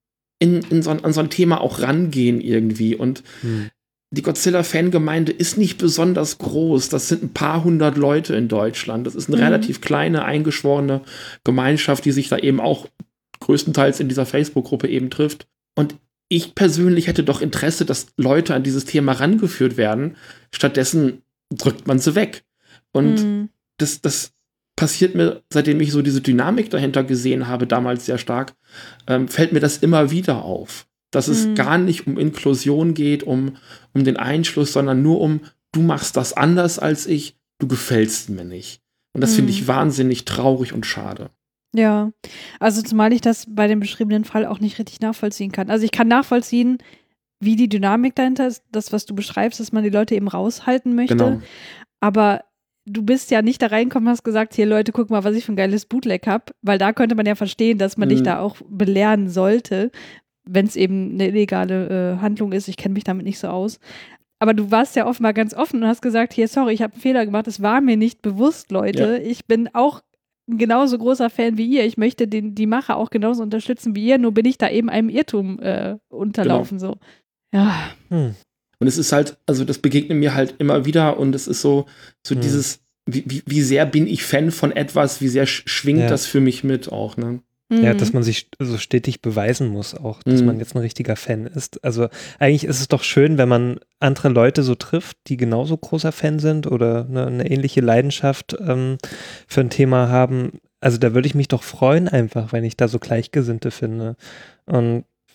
C: an so ein Thema auch rangehen irgendwie. Und die Godzilla-Fangemeinde ist nicht besonders groß. Das sind ein paar hundert Leute in Deutschland. Das ist eine relativ kleine, eingeschworene Gemeinschaft, die sich da eben auch größtenteils in dieser Facebook-Gruppe eben trifft. Und ich persönlich hätte doch Interesse, dass Leute an dieses Thema rangeführt werden. Stattdessen drückt man sie weg. Und das passiert mir, seitdem ich so diese Dynamik dahinter gesehen habe, damals sehr stark, fällt mir das immer wieder auf. Dass es gar nicht um Inklusion geht, um den Einschluss, sondern nur du machst das anders als ich, du gefällst mir nicht. Und das finde ich wahnsinnig traurig und schade.
A: Ja, also zumal ich das bei dem beschriebenen Fall auch nicht richtig nachvollziehen kann. Also ich kann nachvollziehen, wie die Dynamik dahinter ist, das, was du beschreibst, dass man die Leute eben raushalten möchte. Genau. Aber du bist ja nicht da reingekommen und hast gesagt, hier Leute, guck mal, was ich für ein geiles Bootleg habe, weil da könnte man ja verstehen, dass man dich da auch belehren sollte, wenn es eben eine illegale Handlung ist. Ich kenne mich damit nicht so aus. Aber du warst ja offenbar ganz offen und hast gesagt, hier, sorry, ich habe einen Fehler gemacht, es war mir nicht bewusst, Leute. Ja. Ich bin auch ein genauso großer Fan wie ihr. Ich möchte die Macher auch genauso unterstützen wie ihr, nur bin ich da eben einem Irrtum unterlaufen. Genau. So. Ja.
C: Und es ist halt, also das begegnet mir halt immer wieder und es ist so dieses, wie sehr bin ich Fan von etwas, wie sehr schwingt das für mich mit auch, ne?
B: Ja, dass man sich so stetig beweisen muss auch, dass man jetzt ein richtiger Fan ist. Also eigentlich ist es doch schön, wenn man andere Leute so trifft, die genauso großer Fan sind oder eine ähnliche Leidenschaft für ein Thema haben. Also da würde ich mich doch freuen einfach, wenn ich da so Gleichgesinnte finde. Und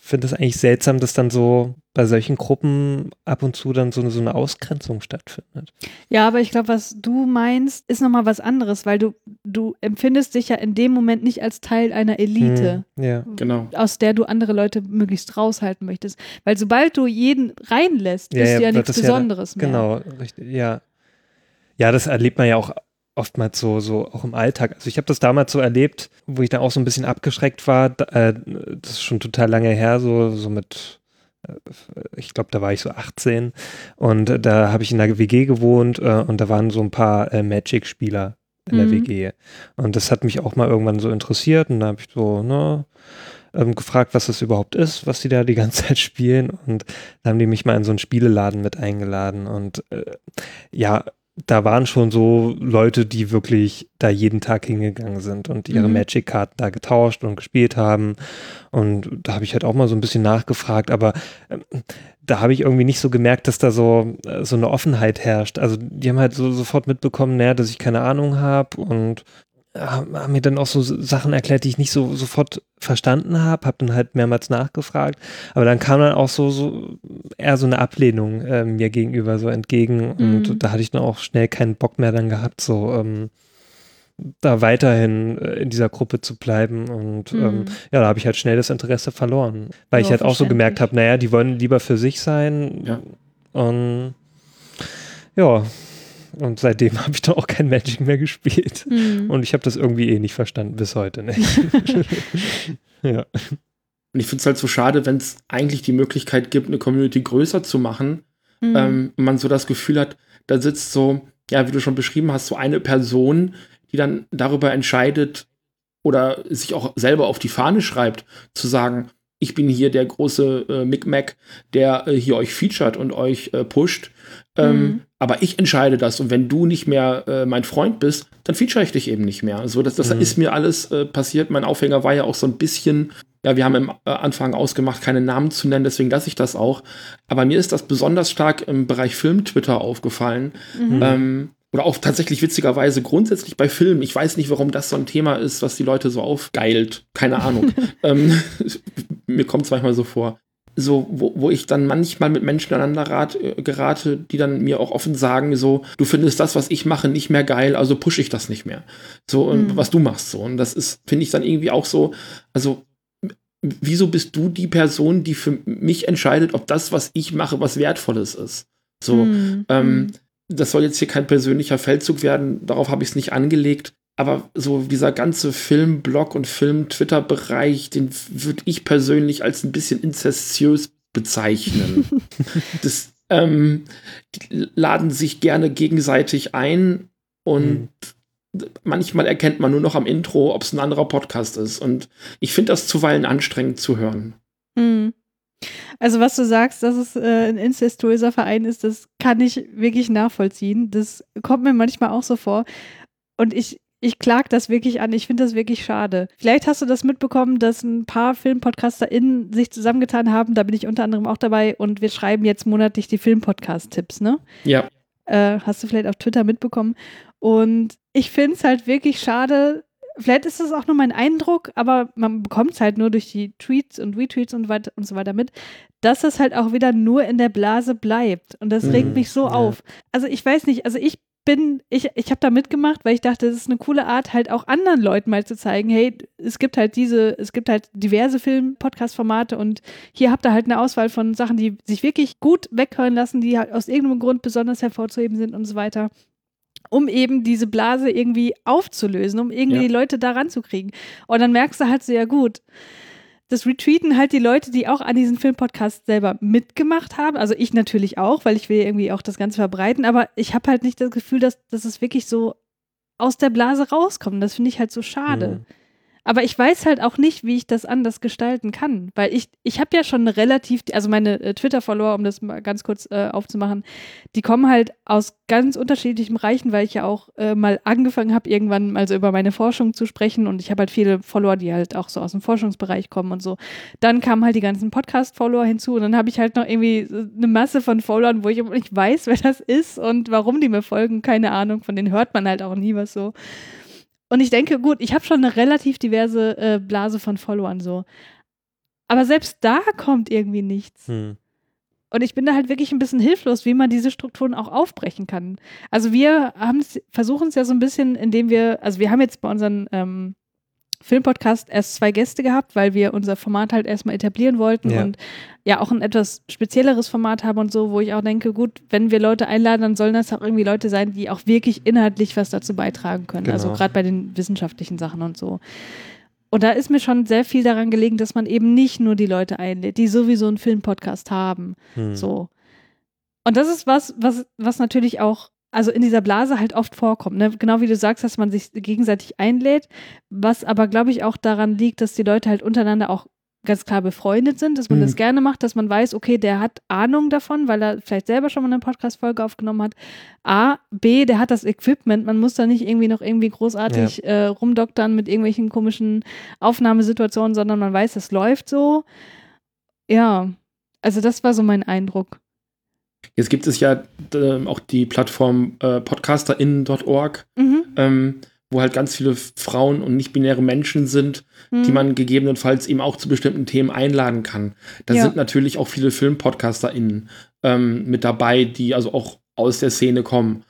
B: finde es eigentlich seltsam, dass dann so bei solchen Gruppen ab und zu dann so eine Ausgrenzung stattfindet.
A: Ja, aber ich glaube, was du meinst, ist nochmal was anderes, weil du empfindest dich ja in dem Moment nicht als Teil einer Elite,
B: Ja.
C: Genau.
A: aus der du andere Leute möglichst raushalten möchtest. Weil sobald du jeden reinlässt, bist du ja nichts Besonderes mehr.
B: Genau, richtig, ja. Ja, das erlebt man ja auch oftmals so auch im Alltag. Also ich habe das damals so erlebt, wo ich dann auch so ein bisschen abgeschreckt war. Das ist schon total lange her, so mit, ich glaube, da war ich so 18 und da habe ich in einer WG gewohnt und da waren so ein paar Magic-Spieler in der WG. Und das hat mich auch mal irgendwann so interessiert und da habe ich so, gefragt, was das überhaupt ist, was die da die ganze Zeit spielen und da haben die mich mal in so einen Spieleladen mit eingeladen und ja, da waren schon so Leute, die wirklich da jeden Tag hingegangen sind und ihre Magic-Karten da getauscht und gespielt haben. Und da habe ich halt auch mal so ein bisschen nachgefragt, aber da habe ich irgendwie nicht so gemerkt, dass da so eine Offenheit herrscht. Also die haben halt so sofort mitbekommen, dass ich keine Ahnung habe und haben mir dann auch so Sachen erklärt, die ich nicht so sofort verstanden habe dann halt mehrmals nachgefragt, aber dann kam dann auch so eher so eine Ablehnung mir gegenüber so entgegen und da hatte ich dann auch schnell keinen Bock mehr dann gehabt, so da weiterhin in dieser Gruppe zu bleiben und da habe ich halt schnell das Interesse verloren, weil ich halt auch so gemerkt habe, die wollen lieber für sich sein und ja. Und seitdem habe ich dann auch kein Magic mehr gespielt. Und ich habe das irgendwie nicht verstanden, bis heute nicht. Ja.
C: Und ich finde es halt so schade, wenn es eigentlich die Möglichkeit gibt, eine Community größer zu machen. Man so das Gefühl hat, da sitzt so, ja, wie du schon beschrieben hast, so eine Person, die dann darüber entscheidet oder sich auch selber auf die Fahne schreibt, zu sagen, ich bin hier der große Micmac, der hier euch featured und euch pusht. Aber ich entscheide das. Und wenn du nicht mehr mein Freund bist, dann feature ich dich eben nicht mehr. Also das ist mir alles passiert. Mein Aufhänger war ja auch so ein bisschen, ja, wir haben am Anfang ausgemacht, keine Namen zu nennen, deswegen lasse ich das auch. Aber mir ist das besonders stark im Bereich Film-Twitter aufgefallen. Oder auch tatsächlich witzigerweise grundsätzlich bei Filmen. Ich weiß nicht, warum das so ein Thema ist, was die Leute so aufgeilt. Keine Ahnung. Mir kommt es manchmal so vor. So, wo ich dann manchmal mit Menschen aneinander gerate, die dann mir auch offen sagen, so, du findest das, was ich mache, nicht mehr geil, also pushe ich das nicht mehr. So, und was du machst so. Und das ist, finde ich dann irgendwie auch so, also, wieso bist du die Person, die für mich entscheidet, ob das, was ich mache, was Wertvolles ist? So, das soll jetzt hier kein persönlicher Feldzug werden, darauf habe ich es nicht angelegt. Aber so dieser ganze Film-Blog- und Film-Twitter-Bereich, den würde ich persönlich als ein bisschen inzestiös bezeichnen. Die laden sich gerne gegenseitig ein und manchmal erkennt man nur noch am Intro, ob es ein anderer Podcast ist. Und ich finde das zuweilen anstrengend zu hören.
A: Also was du sagst, dass es ein inzestuöser Verein ist, das kann ich wirklich nachvollziehen. Das kommt mir manchmal auch so vor. Und ich klage das wirklich an. Ich finde das wirklich schade. Vielleicht hast du das mitbekommen, dass ein paar FilmpodcasterInnen sich zusammengetan haben. Da bin ich unter anderem auch dabei. Und wir schreiben jetzt monatlich die Filmpodcast-Tipps, ne?
C: Ja.
A: Hast du vielleicht auf Twitter mitbekommen. Und ich finde es halt wirklich schade. Vielleicht ist das auch nur mein Eindruck, aber man bekommt es halt nur durch die Tweets und Retweets und so weiter mit, dass es halt auch wieder nur in der Blase bleibt. Und das regt mich so auf. Also ich weiß nicht, also ich habe da mitgemacht, weil ich dachte, das ist eine coole Art, halt auch anderen Leuten mal zu zeigen, hey, es gibt halt diverse Film-Podcast-Formate und hier habt ihr halt eine Auswahl von Sachen, die sich wirklich gut weghören lassen, die halt aus irgendeinem Grund besonders hervorzuheben sind und so weiter, um eben diese Blase irgendwie aufzulösen, um irgendwie die Leute da ranzukriegen. Und dann merkst du halt so, ja gut, das retweeten halt die Leute, die auch an diesen Filmpodcast selber mitgemacht haben. Also ich natürlich auch, weil ich will irgendwie auch das Ganze verbreiten. Aber ich habe halt nicht das Gefühl, dass es wirklich so aus der Blase rauskommt. Das finde ich halt so schade. Aber ich weiß halt auch nicht, wie ich das anders gestalten kann. Weil ich habe ja schon also meine Twitter-Follower, um das mal ganz kurz aufzumachen, die kommen halt aus ganz unterschiedlichen Bereichen, weil ich ja auch mal angefangen habe, irgendwann mal so über meine Forschung zu sprechen. Und ich habe halt viele Follower, die halt auch so aus dem Forschungsbereich kommen und so. Dann kamen halt die ganzen Podcast-Follower hinzu. Und dann habe ich halt noch irgendwie eine Masse von Followern, wo ich aber nicht weiß, wer das ist und warum die mir folgen. Keine Ahnung, von denen hört man halt auch nie was so. Und ich denke, gut, ich habe schon eine relativ diverse Blase von Followern so. Aber selbst da kommt irgendwie nichts. Und ich bin da halt wirklich ein bisschen hilflos, wie man diese Strukturen auch aufbrechen kann. Also wir versuchen es ja so ein bisschen, indem wir haben jetzt bei unseren Filmpodcast erst 2 Gäste gehabt, weil wir unser Format halt erstmal etablieren wollten und ja auch ein etwas spezielleres Format haben und so, wo ich auch denke, gut, wenn wir Leute einladen, dann sollen das auch irgendwie Leute sein, die auch wirklich inhaltlich was dazu beitragen können. Genau. Also gerade bei den wissenschaftlichen Sachen und so. Und da ist mir schon sehr viel daran gelegen, dass man eben nicht nur die Leute einlädt, die sowieso einen Filmpodcast haben. So. Und das ist was natürlich auch also in dieser Blase halt oft vorkommt, ne? Genau wie du sagst, dass man sich gegenseitig einlädt, was aber, glaube ich, auch daran liegt, dass die Leute halt untereinander auch ganz klar befreundet sind, dass man das gerne macht, dass man weiß, okay, der hat Ahnung davon, weil er vielleicht selber schon mal eine Podcast-Folge aufgenommen hat. A, B, der hat das Equipment, man muss da nicht irgendwie noch großartig rumdoktern mit irgendwelchen komischen Aufnahmesituationen, sondern man weiß, es läuft so. Ja, also das war so mein Eindruck.
C: Jetzt gibt es ja auch die Plattform podcasterinnen.org, wo halt ganz viele Frauen und nicht-binäre Menschen sind, die man gegebenenfalls eben auch zu bestimmten Themen einladen kann. Da sind natürlich auch viele FilmpodcasterInnen mit dabei, die also auch aus der Szene kommen.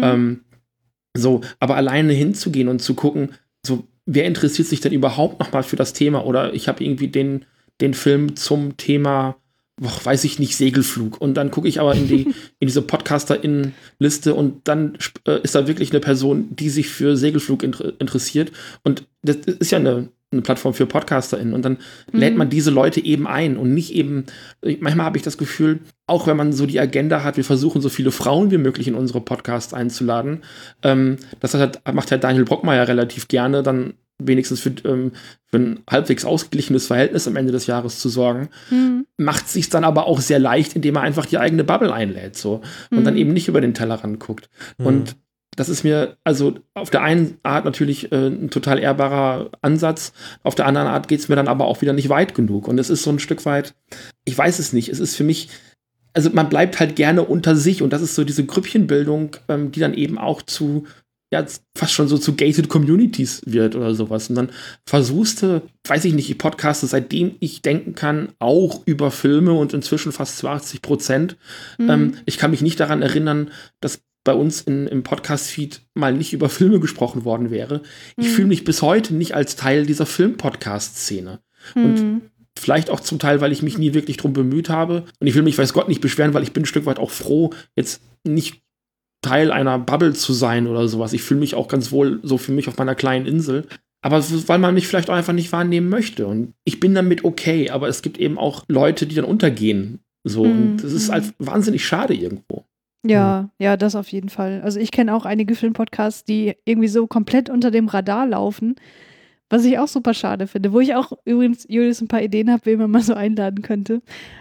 C: Aber alleine hinzugehen und zu gucken, so, wer interessiert sich denn überhaupt nochmal für das Thema? Oder ich habe irgendwie den Film zum Thema weiß ich nicht, Segelflug. Und dann gucke ich aber in diese PodcasterInnen-Liste und dann ist da wirklich eine Person, die sich für Segelflug interessiert. Und das ist ja eine Plattform für PodcasterInnen. Und dann lädt man diese Leute eben ein und nicht eben, manchmal habe ich das Gefühl, auch wenn man so die Agenda hat, wir versuchen so viele Frauen wie möglich in unsere Podcasts einzuladen. Macht ja Daniel Brockmeier relativ gerne, dann wenigstens für ein halbwegs ausgeglichenes Verhältnis am Ende des Jahres zu sorgen, macht sich dann aber auch sehr leicht, indem er einfach die eigene Bubble einlädt so und dann eben nicht über den Tellerrand guckt. Und das ist mir also auf der einen Art natürlich ein total ehrbarer Ansatz, auf der anderen Art geht es mir dann aber auch wieder nicht weit genug. Und es ist so ein Stück weit, ich weiß es nicht, es ist für mich, also man bleibt halt gerne unter sich und das ist so diese Grüppchenbildung, die dann eben auch fast schon so zu gated Communities wird oder sowas. Und dann versuchst du, weiß ich nicht, ich podcaste, seitdem ich denken kann, auch über Filme und inzwischen fast zu 80%. Ich kann mich nicht daran erinnern, dass bei uns im Podcast-Feed mal nicht über Filme gesprochen worden wäre. Ich fühle mich bis heute nicht als Teil dieser Film-Podcast-Szene. Und vielleicht auch zum Teil, weil ich mich nie wirklich drum bemüht habe. Und ich will mich, weiß Gott, nicht beschweren, weil ich bin ein Stück weit auch froh, jetzt nicht Teil einer Bubble zu sein oder sowas. Ich fühle mich auch ganz wohl so für mich auf meiner kleinen Insel. Aber weil man mich vielleicht auch einfach nicht wahrnehmen möchte. Und ich bin damit okay, aber es gibt eben auch Leute, die dann untergehen. So. Und das ist halt wahnsinnig schade irgendwo.
A: Ja, das auf jeden Fall. Also ich kenne auch einige Filmpodcasts, die irgendwie so komplett unter dem Radar laufen, was ich auch super schade finde. Wo ich auch übrigens, Julius, ein paar Ideen habe, wen man mal so einladen könnte.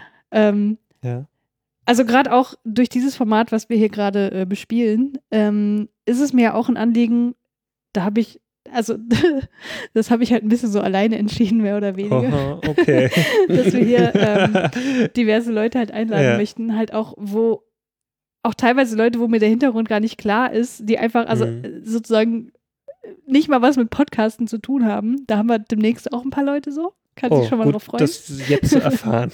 A: Also gerade auch durch dieses Format, was wir hier gerade bespielen, ist es mir auch ein Anliegen, das habe ich halt ein bisschen so alleine entschieden, mehr oder weniger.
B: Okay.
A: Dass wir hier diverse Leute halt einladen möchten, halt auch, wo auch teilweise Leute, wo mir der Hintergrund gar nicht klar ist, die einfach, also sozusagen nicht mal was mit Podcasten zu tun haben. Da haben wir demnächst auch ein paar Leute so. Kann sich schon mal drauf freuen.
B: Das jetzt zu erfahren.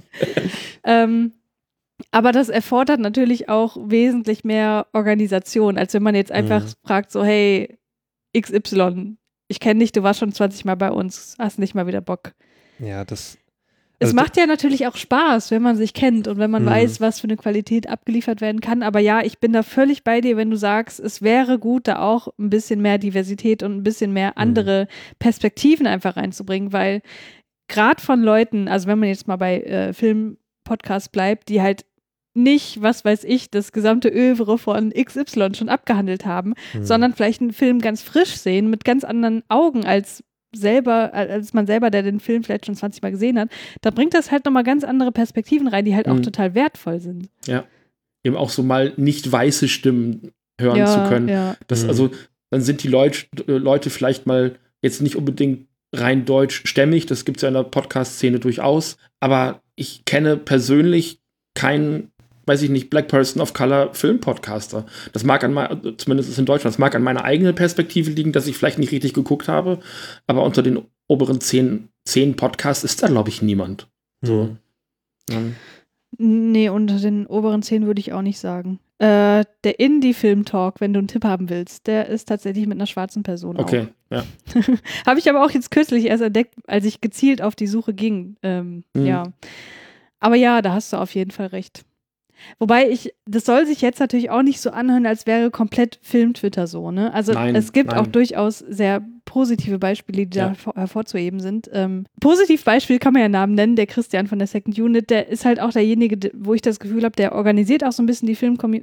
A: Aber das erfordert natürlich auch wesentlich mehr Organisation, als wenn man jetzt einfach fragt, so, hey, XY, ich kenne dich, du warst schon 20 Mal bei uns, hast nicht mal wieder Bock.
B: Ja,
A: es macht ja natürlich auch Spaß, wenn man sich kennt und wenn man weiß, was für eine Qualität abgeliefert werden kann. Aber ja, ich bin da völlig bei dir, wenn du sagst, es wäre gut, da auch ein bisschen mehr Diversität und ein bisschen mehr andere Perspektiven einfach reinzubringen, weil gerade von Leuten, also wenn man jetzt mal bei Filmpodcasts bleibt, die halt nicht, was weiß ich, das gesamte Övre von XY schon abgehandelt haben, sondern vielleicht einen Film ganz frisch sehen, mit ganz anderen Augen als man selber, der den Film vielleicht schon 20 Mal gesehen hat, da bringt das halt nochmal ganz andere Perspektiven rein, die halt auch total wertvoll sind.
C: Ja, eben auch so mal nicht weiße Stimmen hören zu können. Ja. Also, dann sind die Leute vielleicht mal jetzt nicht unbedingt rein deutschstämmig, das gibt es ja in der Podcast-Szene durchaus, aber ich kenne persönlich keinen, weiß ich nicht, Black Person of Color Filmpodcaster. Das mag zumindest in Deutschland, das mag an meiner eigenen Perspektive liegen, dass ich vielleicht nicht richtig geguckt habe, aber unter den oberen 10 Podcasts ist da, glaube ich, niemand. So.
A: Nee, unter den oberen 10 würde ich auch nicht sagen. Der Indie-Film-Talk, wenn du einen Tipp haben willst, der ist tatsächlich mit einer schwarzen Person
C: Okay,
A: auch.
C: ja.
A: Habe ich aber auch jetzt kürzlich erst entdeckt, als ich gezielt auf die Suche ging. Ja. Aber ja, da hast du auf jeden Fall recht. Wobei das soll sich jetzt natürlich auch nicht so anhören, als wäre komplett Film-Twitter so, ne? Also es gibt auch durchaus sehr positive Beispiele, die da hervorzuheben sind. Positivbeispiel kann man ja Namen nennen, der Christian von der Second Unit, der ist halt auch derjenige, wo ich das Gefühl habe, der organisiert auch so ein bisschen die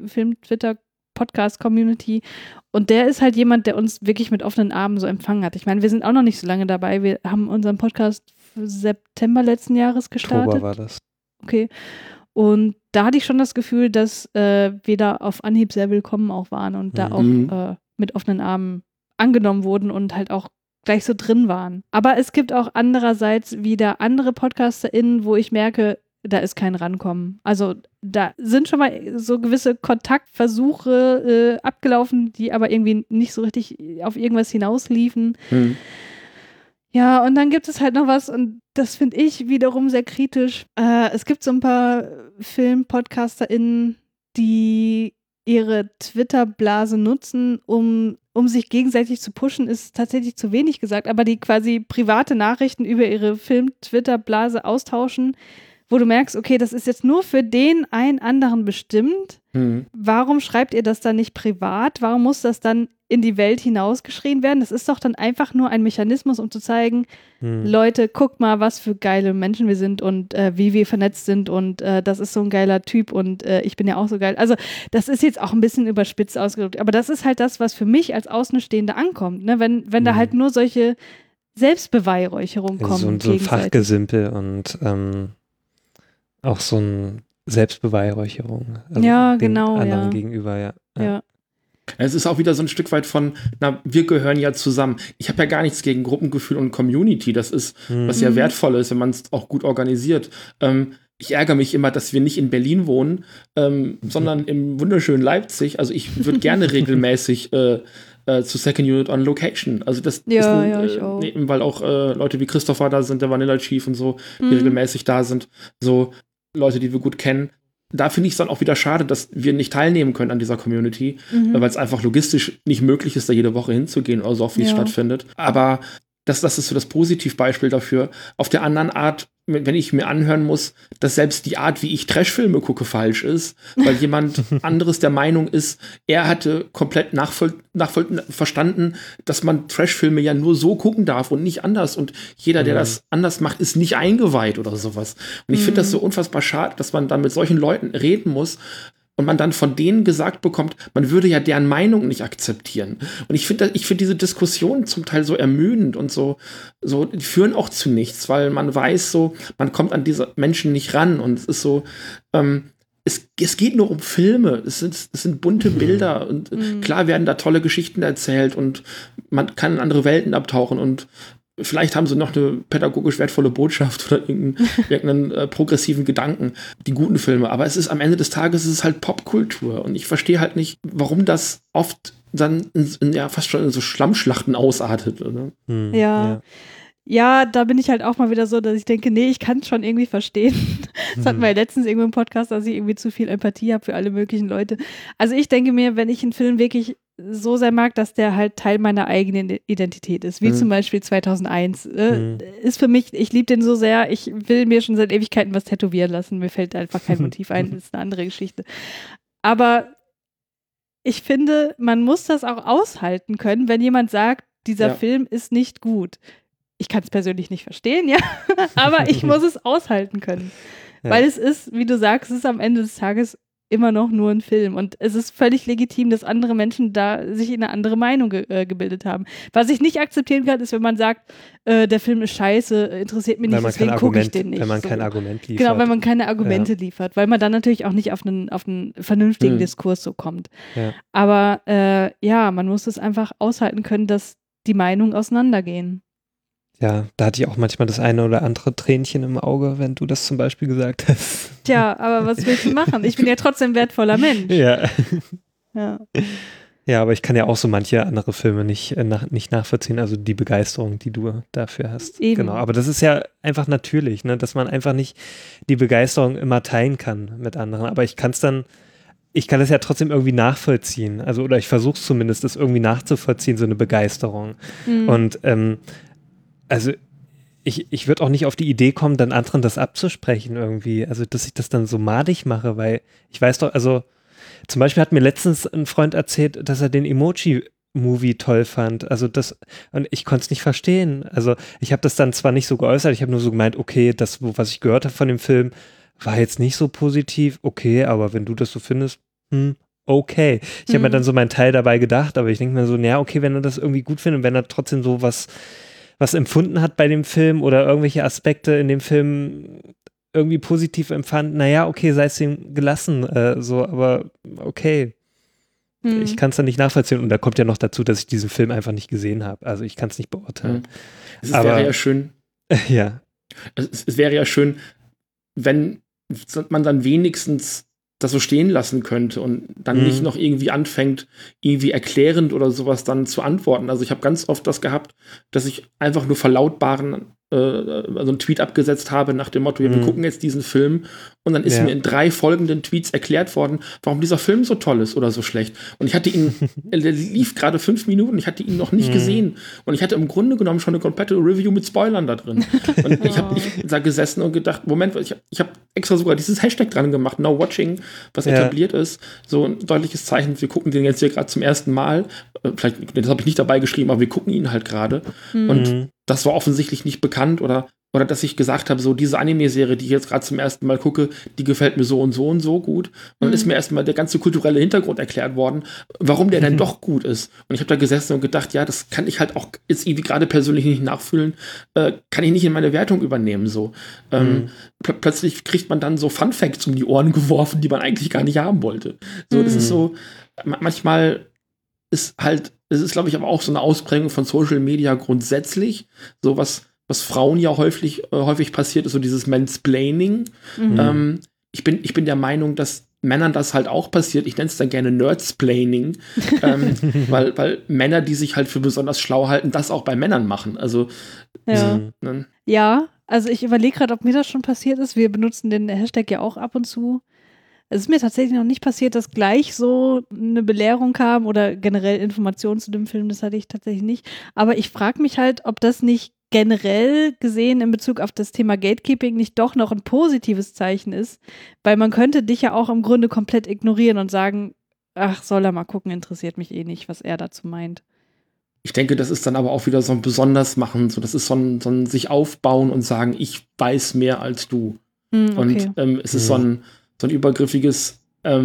A: Film-Twitter-Podcast-Community und der ist halt jemand, der uns wirklich mit offenen Armen so empfangen hat. Ich meine, wir sind auch noch nicht so lange dabei, wir haben unseren Podcast September letzten Jahres gestartet.
B: Oktober war das.
A: Okay. Und da hatte ich schon das Gefühl, dass wir da auf Anhieb sehr willkommen auch waren und da auch mit offenen Armen angenommen wurden und halt auch gleich so drin waren. Aber es gibt auch andererseits wieder andere PodcasterInnen, wo ich merke, da ist kein Rankommen. Also da sind schon mal so gewisse Kontaktversuche abgelaufen, die aber irgendwie nicht so richtig auf irgendwas hinausliefen. Ja, und dann gibt es halt noch was, und das finde ich wiederum sehr kritisch. Es gibt so ein paar Film-PodcasterInnen, die ihre Twitter-Blase nutzen, um sich gegenseitig zu pushen, ist tatsächlich zu wenig gesagt, aber die quasi private Nachrichten über ihre Film-Twitter-Blase austauschen, wo du merkst, okay, das ist jetzt nur für den einen anderen bestimmt. Warum schreibt ihr das dann nicht privat? Warum muss das dann in die Welt hinausgeschrien werden? Das ist doch dann einfach nur ein Mechanismus, um zu zeigen, Leute, guckt mal, was für geile Menschen wir sind und wie wir vernetzt sind und das ist so ein geiler Typ und ich bin ja auch so geil. Also das ist jetzt auch ein bisschen überspitzt ausgedrückt, aber das ist halt das, was für mich als Außenstehende ankommt, ne? Wenn da halt nur solche Selbstbeweihräucherungen kommen.
B: So ein Fachgesimpel und auch so ein Selbstbeweihräucherung. Also
A: ja,
B: den
A: genau.
B: anderen gegenüber, ja.
C: Es ist auch wieder so ein Stück weit von, wir gehören ja zusammen. Ich habe ja gar nichts gegen Gruppengefühl und Community. Das ist, was ja wertvoll ist, wenn man es auch gut organisiert. Ich ärgere mich immer, dass wir nicht in Berlin wohnen, sondern im wunderschönen Leipzig. Also ich würde gerne regelmäßig zu Second Unit on Location. Also das ist
A: ich auch.
C: weil auch Leute wie Christopher da sind, der Vanilla Chief und so, die regelmäßig da sind. So Leute, die wir gut kennen. Da finde ich es dann auch wieder schade, dass wir nicht teilnehmen können an dieser Community, weil es einfach logistisch nicht möglich ist, da jede Woche hinzugehen oder so, oft wie es stattfindet. Aber das ist so das Positivbeispiel dafür. Auf der anderen Art, wenn ich mir anhören muss, dass selbst die Art, wie ich Trashfilme gucke, falsch ist, weil jemand anderes der Meinung ist, er hatte komplett verstanden, dass man Trashfilme ja nur so gucken darf und nicht anders. Und jeder, der das anders macht, ist nicht eingeweiht oder sowas. Und ich finde das so unfassbar schade, dass man dann mit solchen Leuten reden muss, und man dann von denen gesagt bekommt, man würde ja deren Meinung nicht akzeptieren. Und ich finde diese Diskussionen zum Teil so ermüdend und so, die führen auch zu nichts, weil man weiß so, man kommt an diese Menschen nicht ran und es ist so, es geht nur um Filme, es sind bunte Bilder und klar werden da tolle Geschichten erzählt und man kann in andere Welten abtauchen und vielleicht haben sie noch eine pädagogisch wertvolle Botschaft oder irgendeinen progressiven Gedanken, die guten Filme. Aber es ist am Ende des Tages halt Popkultur. Und ich verstehe halt nicht, warum das oft dann fast schon in so Schlammschlachten ausartet. Oder?
A: Ja, da bin ich halt auch mal wieder so, dass ich denke, nee, ich kann es schon irgendwie verstehen. Das hatten wir ja letztens irgendwo im Podcast, dass ich irgendwie zu viel Empathie habe für alle möglichen Leute. Also ich denke mir, wenn ich einen Film wirklich so sehr mag, dass der halt Teil meiner eigenen Identität ist, wie zum Beispiel 2001, ist für mich, ich liebe den so sehr, ich will mir schon seit Ewigkeiten was tätowieren lassen, mir fällt einfach kein Motiv ein, das ist eine andere Geschichte. Aber ich finde, man muss das auch aushalten können, wenn jemand sagt, dieser Film ist nicht gut. Ich kann es persönlich nicht verstehen, ja, aber ich muss es aushalten können. Ja. Weil es ist, wie du sagst, es ist am Ende des Tages immer noch nur ein Film. Und es ist völlig legitim, dass andere Menschen da sich eine andere Meinung gebildet haben. Was ich nicht akzeptieren kann, ist, wenn man sagt, der Film ist scheiße, interessiert mich nicht, deswegen gucke ich den nicht.
B: Wenn man kein Argument liefert.
A: Genau, wenn man keine Argumente liefert, weil man dann natürlich auch nicht auf einen vernünftigen Diskurs so kommt. Ja. Aber man muss es einfach aushalten können, dass die Meinungen auseinandergehen.
B: Ja, da hatte ich auch manchmal das eine oder andere Tränchen im Auge, wenn du das zum Beispiel gesagt hast.
A: Tja, aber was willst du machen? Ich bin ja trotzdem ein wertvoller Mensch.
B: Ja. Ja, aber ich kann ja auch so manche andere Filme nicht nachvollziehen, also die Begeisterung, die du dafür hast.
A: Eben.
B: Genau, aber das ist ja einfach natürlich, ne, dass man einfach nicht die Begeisterung immer teilen kann mit anderen. Aber ich kann das ja trotzdem irgendwie nachvollziehen. Also, oder ich versuche es zumindest, das irgendwie nachzuvollziehen, so eine Begeisterung. Und also ich würde auch nicht auf die Idee kommen, dann anderen das abzusprechen irgendwie. Also, dass ich das dann so madig mache, weil ich weiß doch, also zum Beispiel hat mir letztens ein Freund erzählt, dass er den Emoji-Movie toll fand. Also und ich konnte es nicht verstehen. Also ich habe das dann zwar nicht so geäußert, ich habe nur so gemeint, okay, das, was ich gehört habe von dem Film, war jetzt nicht so positiv, okay, aber wenn du das so findest, okay. Ich habe mir dann so meinen Teil dabei gedacht, aber ich denke mir so, naja, okay, wenn er das irgendwie gut findet und wenn er trotzdem so was empfunden hat bei dem Film oder irgendwelche Aspekte in dem Film irgendwie positiv empfand, naja, okay, sei es ihm gelassen, aber okay. Ich kann es dann nicht nachvollziehen und da kommt ja noch dazu, dass ich diesen Film einfach nicht gesehen habe. Also ich kann es nicht beurteilen.
C: Es wäre ja schön.
B: Ja.
C: Es wäre ja schön, wenn man dann wenigstens das so stehen lassen könnte und dann nicht noch irgendwie anfängt, irgendwie erklärend oder sowas dann zu antworten. Also ich habe ganz oft das gehabt, dass ich einfach nur verlautbaren also einen Tweet abgesetzt habe nach dem Motto, ja, wir gucken jetzt diesen Film und dann ist mir in 3 folgenden Tweets erklärt worden, warum dieser Film so toll ist oder so schlecht. Und ich hatte ihn, der lief gerade 5 Minuten, ich hatte ihn noch nicht gesehen und ich hatte im Grunde genommen schon eine komplette Review mit Spoilern da drin. Und ich habe da gesessen und gedacht, Moment, ich habe extra sogar dieses Hashtag dran gemacht, No Watching, was etabliert ist. So ein deutliches Zeichen, wir gucken den jetzt hier gerade zum ersten Mal. Vielleicht, das habe ich nicht dabei geschrieben, aber wir gucken ihn halt gerade. Und das war offensichtlich nicht bekannt oder dass ich gesagt habe, so diese Anime-Serie, die ich jetzt gerade zum ersten Mal gucke, die gefällt mir so und so und so gut. Und dann ist mir erstmal der ganze kulturelle Hintergrund erklärt worden, warum der denn doch gut ist. Und ich habe da gesessen und gedacht, ja, das kann ich halt auch jetzt irgendwie gerade persönlich nicht nachfühlen, kann ich nicht in meine Wertung übernehmen. So. Plötzlich kriegt man dann so Fun-Facts um die Ohren geworfen, die man eigentlich gar nicht haben wollte. So, das ist so, manchmal ist halt, es ist, glaube ich, aber auch so eine Ausprägung von Social Media grundsätzlich, so was Frauen ja häufig passiert, ist so dieses Mansplaining. Ich bin der Meinung, dass Männern das halt auch passiert. Ich nenne es dann gerne Nerdsplaining, weil Männer, die sich halt für besonders schlau halten, das auch bei Männern machen. Also
A: ja, also ich überlege gerade, ob mir das schon passiert ist. Wir benutzen den Hashtag ja auch ab und zu. Es ist mir tatsächlich noch nicht passiert, dass gleich so eine Belehrung kam oder generell Informationen zu dem Film, das hatte ich tatsächlich nicht. Aber ich frage mich halt, ob das nicht generell gesehen in Bezug auf das Thema Gatekeeping nicht doch noch ein positives Zeichen ist, weil man könnte dich ja auch im Grunde komplett ignorieren und sagen, ach, soll er mal gucken, interessiert mich eh nicht, was er dazu meint.
C: Ich denke, das ist dann aber auch wieder so ein Besondersmachen, so das ist so ein sich aufbauen und sagen, ich weiß mehr als du.
A: Okay.
C: Und es ist so ein übergriffiges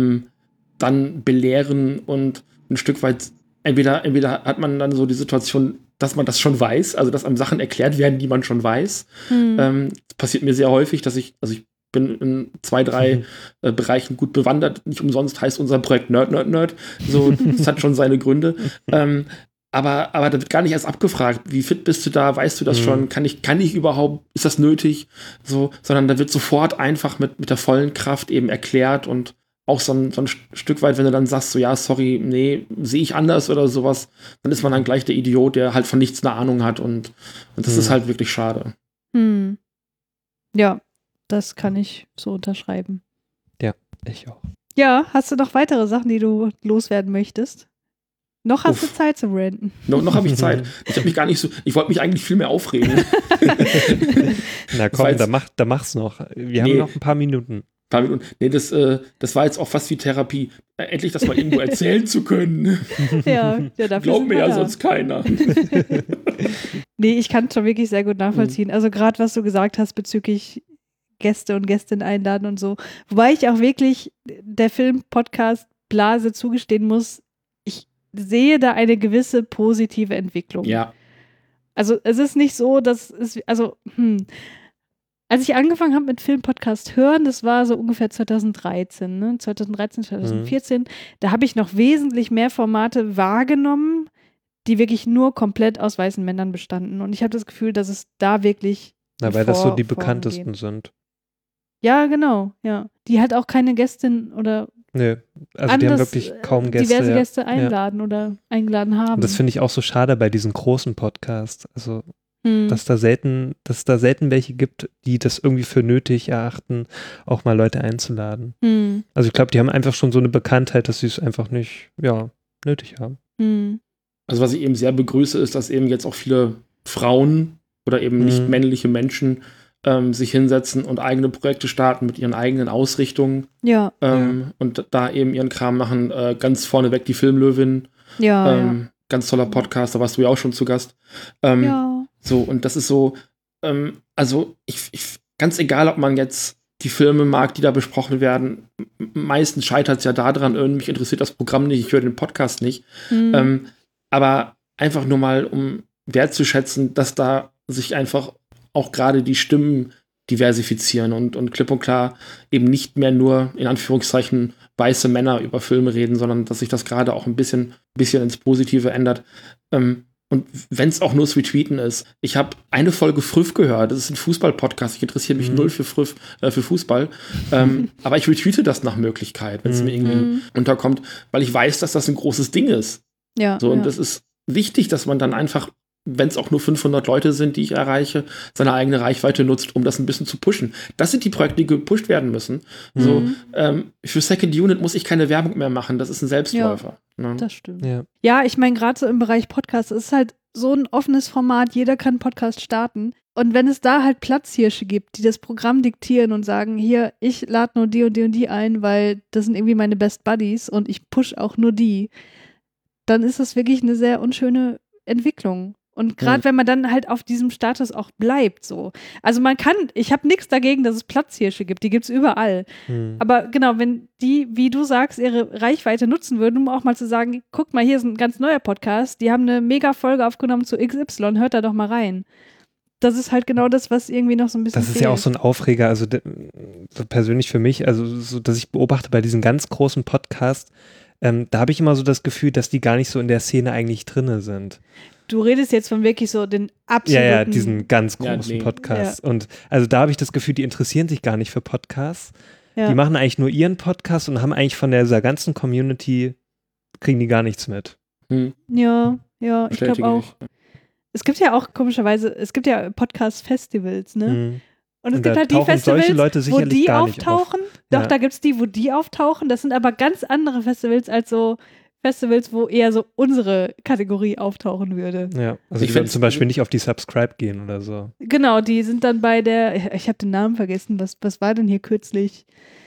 C: dann belehren und ein Stück weit, entweder hat man dann so die Situation, dass man das schon weiß, also dass einem Sachen erklärt werden, die man schon weiß. Das passiert mir sehr häufig, dass ich bin in 2, 3 Bereichen gut bewandert. Nicht umsonst heißt unser Projekt Nerd. So, das hat schon seine Gründe. Aber da wird gar nicht erst abgefragt, wie fit bist du da, weißt du das schon, kann ich überhaupt, ist das nötig? So, sondern da wird sofort einfach mit der vollen Kraft eben erklärt und auch so ein Stück weit, wenn du dann sagst, so ja, sorry, nee, sehe ich anders oder sowas, dann ist man dann gleich der Idiot, der halt von nichts eine Ahnung hat und das ist halt wirklich schade.
A: Ja, das kann ich so unterschreiben.
B: Ja, ich auch.
A: Ja, hast du noch weitere Sachen, die du loswerden möchtest? Noch hast du Zeit zum Ranten.
C: Noch habe ich Zeit. Ich wollte mich eigentlich viel mehr aufregen.
B: Na komm, da mach's noch. Wir haben noch ein paar Minuten.
C: Nee, das war jetzt auch fast wie Therapie. Endlich das mal irgendwo erzählen zu können.
A: Ja, dafür
C: glaubt mir ja sonst keiner.
A: Nee, ich kann es schon wirklich sehr gut nachvollziehen. Also gerade, was du gesagt hast bezüglich Gäste und Gästinnen einladen und so. Wobei ich auch wirklich der Film-Podcast-Blase zugestehen muss, ich sehe da eine gewisse positive Entwicklung.
C: Ja.
A: Also es ist nicht so, dass es, als ich angefangen habe mit Film-Podcast hören, das war so ungefähr 2013, ne? 2014, da habe ich noch wesentlich mehr Formate wahrgenommen, die wirklich nur komplett aus weißen Männern bestanden. Und ich habe das Gefühl, dass es da wirklich
B: weil das so die bekanntesten sind.
A: Ja, genau, ja. Die halt auch keine Gästin oder
B: Nö, also die haben wirklich kaum Gäste.
A: Diverse Gäste einladen oder eingeladen haben.
B: Und das finde ich auch so schade bei diesen großen Podcasts. Also, dass da selten welche gibt, die das irgendwie für nötig erachten, auch mal Leute einzuladen. Also ich glaube, die haben einfach schon so eine Bekanntheit, dass sie es einfach nicht, nötig haben.
C: Also was ich eben sehr begrüße, ist, dass eben jetzt auch viele Frauen oder eben nicht männliche Menschen sich hinsetzen und eigene Projekte starten mit ihren eigenen Ausrichtungen.
A: Ja.
C: Und da eben ihren Kram machen. Ganz vorneweg die Filmlöwin. Ganz toller Podcast, da warst du ja auch schon zu Gast. So, und das ist so, also ich ganz egal, ob man jetzt die Filme mag, die da besprochen werden, meistens scheitert es ja daran, mich interessiert das Programm nicht, ich höre den Podcast nicht. Aber einfach nur mal, um wertzuschätzen, dass da sich einfach auch gerade die Stimmen diversifizieren und klipp und klar eben nicht mehr nur, in Anführungszeichen, weiße Männer über Filme reden, sondern dass sich das gerade auch ein bisschen ins Positive ändert. Und wenn es auch nur das Retweeten ist. Ich habe eine Folge Früff gehört, das ist ein Fußball-Podcast, ich interessiere mich null für Fußball, aber ich retweete das nach Möglichkeit, wenn es mir irgendwie unterkommt, weil ich weiß, dass das ein großes Ding ist. Und das ist wichtig, dass man dann einfach, wenn es auch nur 500 Leute sind, die ich erreiche, seine eigene Reichweite nutzt, um das ein bisschen zu pushen. Das sind die Projekte, die gepusht werden müssen. Für Second Unit muss ich keine Werbung mehr machen. Das ist ein Selbstläufer.
A: Ja, das stimmt. Ja, ich meine, gerade so im Bereich Podcast, es ist halt so ein offenes Format. Jeder kann einen Podcast starten. Und wenn es da halt Platzhirsche gibt, die das Programm diktieren und sagen, hier, ich lade nur die und die und die ein, weil das sind irgendwie meine Best Buddies und ich push auch nur die, dann ist das wirklich eine sehr unschöne Entwicklung. Und gerade wenn man dann halt auf diesem Status auch bleibt, so. Also ich habe nichts dagegen, dass es Platzhirsche gibt, die gibt es überall. Aber genau, wenn die, wie du sagst, ihre Reichweite nutzen würden, um auch mal zu sagen, guck mal, hier ist ein ganz neuer Podcast, die haben eine mega Folge aufgenommen zu XY, hört da doch mal rein. Das ist halt genau das, was irgendwie noch so ein bisschen
B: Das ist fehlt. Ja auch so ein Aufreger, also so persönlich für mich, also so, dass ich beobachte bei diesen ganz großen Podcasts, da habe ich immer so das Gefühl, dass die gar nicht so in der Szene eigentlich drinne sind.
A: Du redest jetzt von wirklich so den absoluten...
B: Ja, diesen ganz großen Podcast. Und also da habe ich das Gefühl, die interessieren sich gar nicht für Podcasts. Ja. Die machen eigentlich nur ihren Podcast und haben eigentlich von dieser ganzen Community, kriegen die gar nichts mit.
A: Ja, ich glaube auch. Es gibt ja auch komischerweise, Podcast-Festivals, ne? Und es gibt halt die Festivals, wo die auftauchen. Doch, da gibt es die, wo die auftauchen. Das sind aber ganz andere Festivals als so Festivals, wo eher so unsere Kategorie auftauchen würde.
B: Ja, also die würden zum Beispiel nicht auf die Subscribe gehen oder so.
A: Genau, die sind dann bei ich habe den Namen vergessen, was war denn hier kürzlich?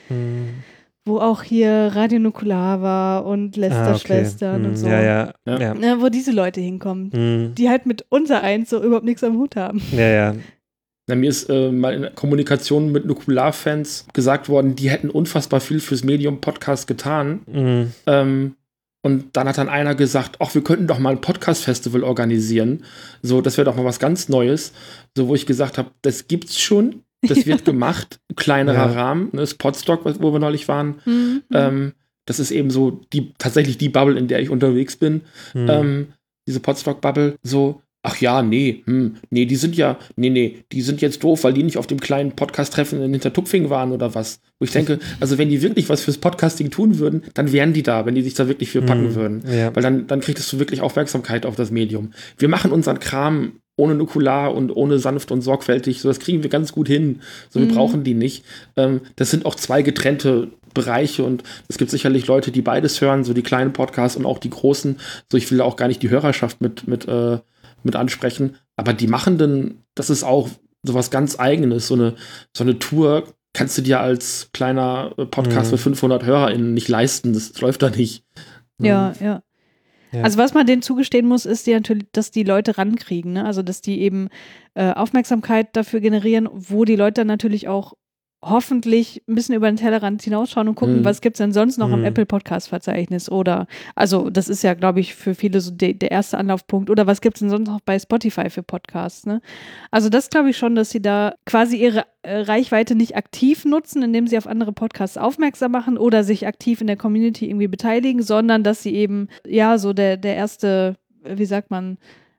A: Wo auch hier Radio Nukular war und Lester-Schwestern und so.
B: Ja.
A: Wo diese Leute hinkommen, die halt mit unser eins so überhaupt nichts am Hut haben.
B: Ja.
C: Na, mir ist mal in der Kommunikation mit Nukular-Fans gesagt worden, die hätten unfassbar viel fürs Medium-Podcast getan. Und dann hat dann einer gesagt, ach, wir könnten doch mal ein Podcast-Festival organisieren. So, das wäre doch mal was ganz Neues. So, wo ich gesagt habe, das gibt's schon, das wird gemacht, kleinerer Rahmen, ne, Podstock, wo wir neulich waren. Das ist eben so tatsächlich die Bubble, in der ich unterwegs bin. Diese Podstock-Bubble, so, ach ja, nee, die sind jetzt doof, weil die nicht auf dem kleinen Podcast-Treffen in Hintertupfing waren oder was. Wo ich denke, also wenn die wirklich was fürs Podcasting tun würden, dann wären die da, wenn die sich da wirklich für packen würden. Ja. Weil dann kriegst du wirklich Aufmerksamkeit auf das Medium. Wir machen unseren Kram ohne Nukular und ohne sanft und sorgfältig, so das kriegen wir ganz gut hin. So, wir brauchen die nicht. Das sind auch zwei getrennte Bereiche und es gibt sicherlich Leute, die beides hören, so die kleinen Podcasts und auch die großen. So, ich will auch gar nicht die Hörerschaft mit ansprechen, aber die Machenden, das ist auch sowas ganz Eigenes, so eine Tour kannst du dir als kleiner Podcast mit 500 HörerInnen nicht leisten, das läuft da nicht.
A: Ja. Also was man denen zugestehen muss, ist natürlich, dass die Leute rankriegen, ne? Also dass die eben Aufmerksamkeit dafür generieren, wo die Leute dann natürlich auch hoffentlich ein bisschen über den Tellerrand hinausschauen und gucken, was gibt es denn sonst noch im Apple-Podcast-Verzeichnis oder, also das ist ja, glaube ich, für viele so der erste Anlaufpunkt oder was gibt es denn sonst noch bei Spotify für Podcasts, ne? Also das glaube ich schon, dass sie da quasi ihre Reichweite nicht aktiv nutzen, indem sie auf andere Podcasts aufmerksam machen oder sich aktiv in der Community irgendwie beteiligen, sondern dass sie eben, ja, so der erste, wie sagt man,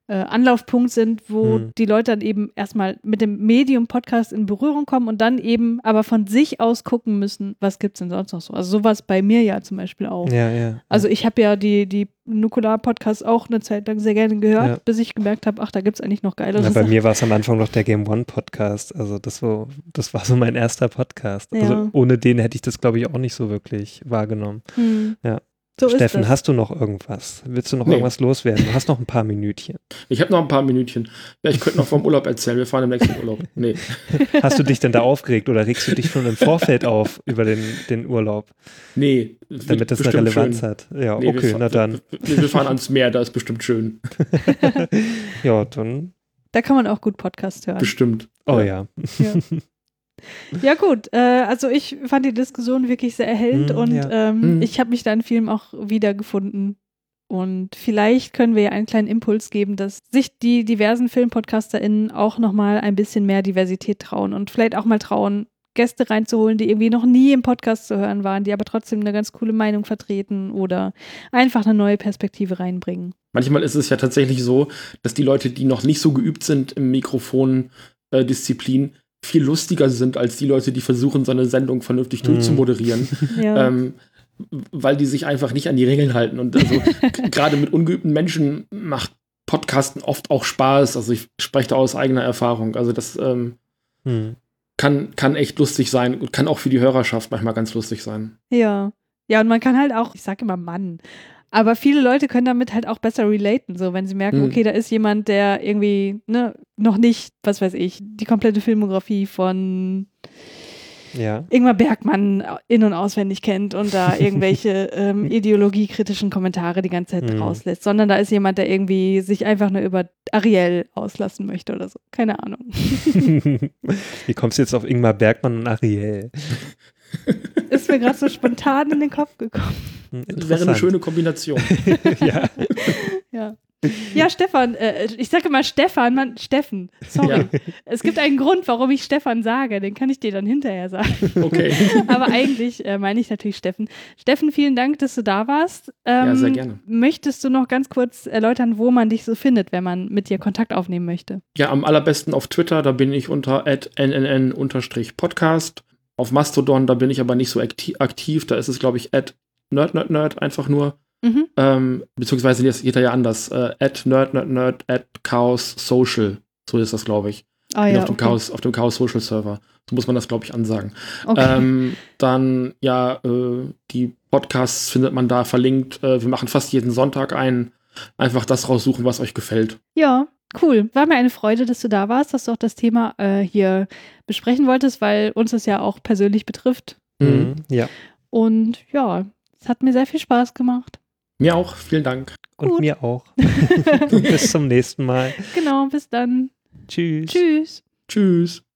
A: Anlaufpunkt sind, wo die Leute dann eben erstmal mit dem Medium Podcast in Berührung kommen und dann eben aber von sich aus gucken müssen, was gibt es denn sonst noch so. Also sowas bei mir ja zum Beispiel auch.
B: Ja.
A: Also ich habe ja die Nukular-Podcasts auch eine Zeit lang sehr gerne gehört, bis ich gemerkt habe, ach, da gibt es eigentlich noch geilere
B: Bei
A: Sachen.
B: mir war es am Anfang noch der Game One Podcast. Also das war so mein erster Podcast. Also ohne den hätte ich das, glaube ich, auch nicht so wirklich wahrgenommen. Ja.
A: So
B: Steffen, hast du noch irgendwas? Willst du noch irgendwas loswerden? Du hast noch ein paar Minütchen.
C: Ich habe noch ein paar Minütchen. Ja, ich könnte noch vom Urlaub erzählen. Wir fahren im nächsten Urlaub. Nee.
B: Hast du dich denn da aufgeregt oder regst du dich schon im Vorfeld auf über den Urlaub?
C: Nee.
B: Damit das eine Relevanz hat. Ja, nee, okay, na dann.
C: Wir fahren ans Meer, da ist bestimmt schön.
B: Ja, dann.
A: Da kann man auch gut Podcast hören.
C: Bestimmt.
B: Oh ja.
A: Ja gut, also ich fand die Diskussion wirklich sehr erhellend und ich habe mich da in Filmen auch wiedergefunden. Und vielleicht können wir ja einen kleinen Impuls geben, dass sich die diversen FilmpodcasterInnen auch nochmal ein bisschen mehr Diversität trauen und vielleicht auch mal trauen, Gäste reinzuholen, die irgendwie noch nie im Podcast zu hören waren, die aber trotzdem eine ganz coole Meinung vertreten oder einfach eine neue Perspektive reinbringen.
C: Manchmal ist es ja tatsächlich so, dass die Leute, die noch nicht so geübt sind im Mikrofon-Disziplin, viel lustiger sind als die Leute, die versuchen, so eine Sendung vernünftig durchzumoderieren, weil die sich einfach nicht an die Regeln halten. Und also gerade mit ungeübten Menschen macht Podcasten oft auch Spaß. Also ich spreche da aus eigener Erfahrung. Also das kann echt lustig sein und kann auch für die Hörerschaft manchmal ganz lustig sein.
A: Ja, und man kann halt auch, ich sage immer Mann, aber viele Leute können damit halt auch besser relaten, so wenn sie merken, okay, da ist jemand, der irgendwie noch nicht, was weiß ich, die komplette Filmografie von Ingmar Bergman in- und auswendig kennt und da irgendwelche ideologiekritischen Kommentare die ganze Zeit rauslässt, sondern da ist jemand, der irgendwie sich einfach nur über Ariel auslassen möchte oder so. Keine Ahnung.
B: Wie kommst du jetzt auf Ingmar Bergman und Ariel?
A: Ist mir gerade so spontan in den Kopf gekommen.
C: Das wäre eine schöne Kombination.
A: Ja, Stefan, ich sage immer Steffen, sorry. Ja. Es gibt einen Grund, warum ich Stefan sage, den kann ich dir dann hinterher sagen.
C: Okay.
A: Aber eigentlich meine ich natürlich Steffen. Steffen, vielen Dank, dass du da warst.
C: Ja, sehr gerne.
A: Möchtest du noch ganz kurz erläutern, wo man dich so findet, wenn man mit dir Kontakt aufnehmen möchte?
C: Ja, am allerbesten auf Twitter, da bin ich unter @nnn_podcast. Auf Mastodon, da bin ich aber nicht so aktiv, da ist es, glaube ich, @nerdnerdnerd einfach nur. Beziehungsweise jetzt geht er ja anders. @nerdnerdnerd @chaos_social. So ist das, glaube ich. Auf dem Chaos Social Server. So muss man das, glaube ich, ansagen. Okay. Dann, die Podcasts findet man da verlinkt. Wir machen fast jeden Sonntag einen. Einfach das raussuchen, was euch gefällt.
A: Ja, cool. War mir eine Freude, dass du da warst, dass du auch das Thema hier besprechen wolltest, weil uns das ja auch persönlich betrifft.
B: Ja.
A: Und ja, es hat mir sehr viel Spaß gemacht.
C: Mir auch, vielen Dank.
B: Und
A: Gut.
B: mir auch. Bis zum nächsten Mal.
A: Genau, bis dann.
B: Tschüss.
A: Tschüss.
C: Tschüss.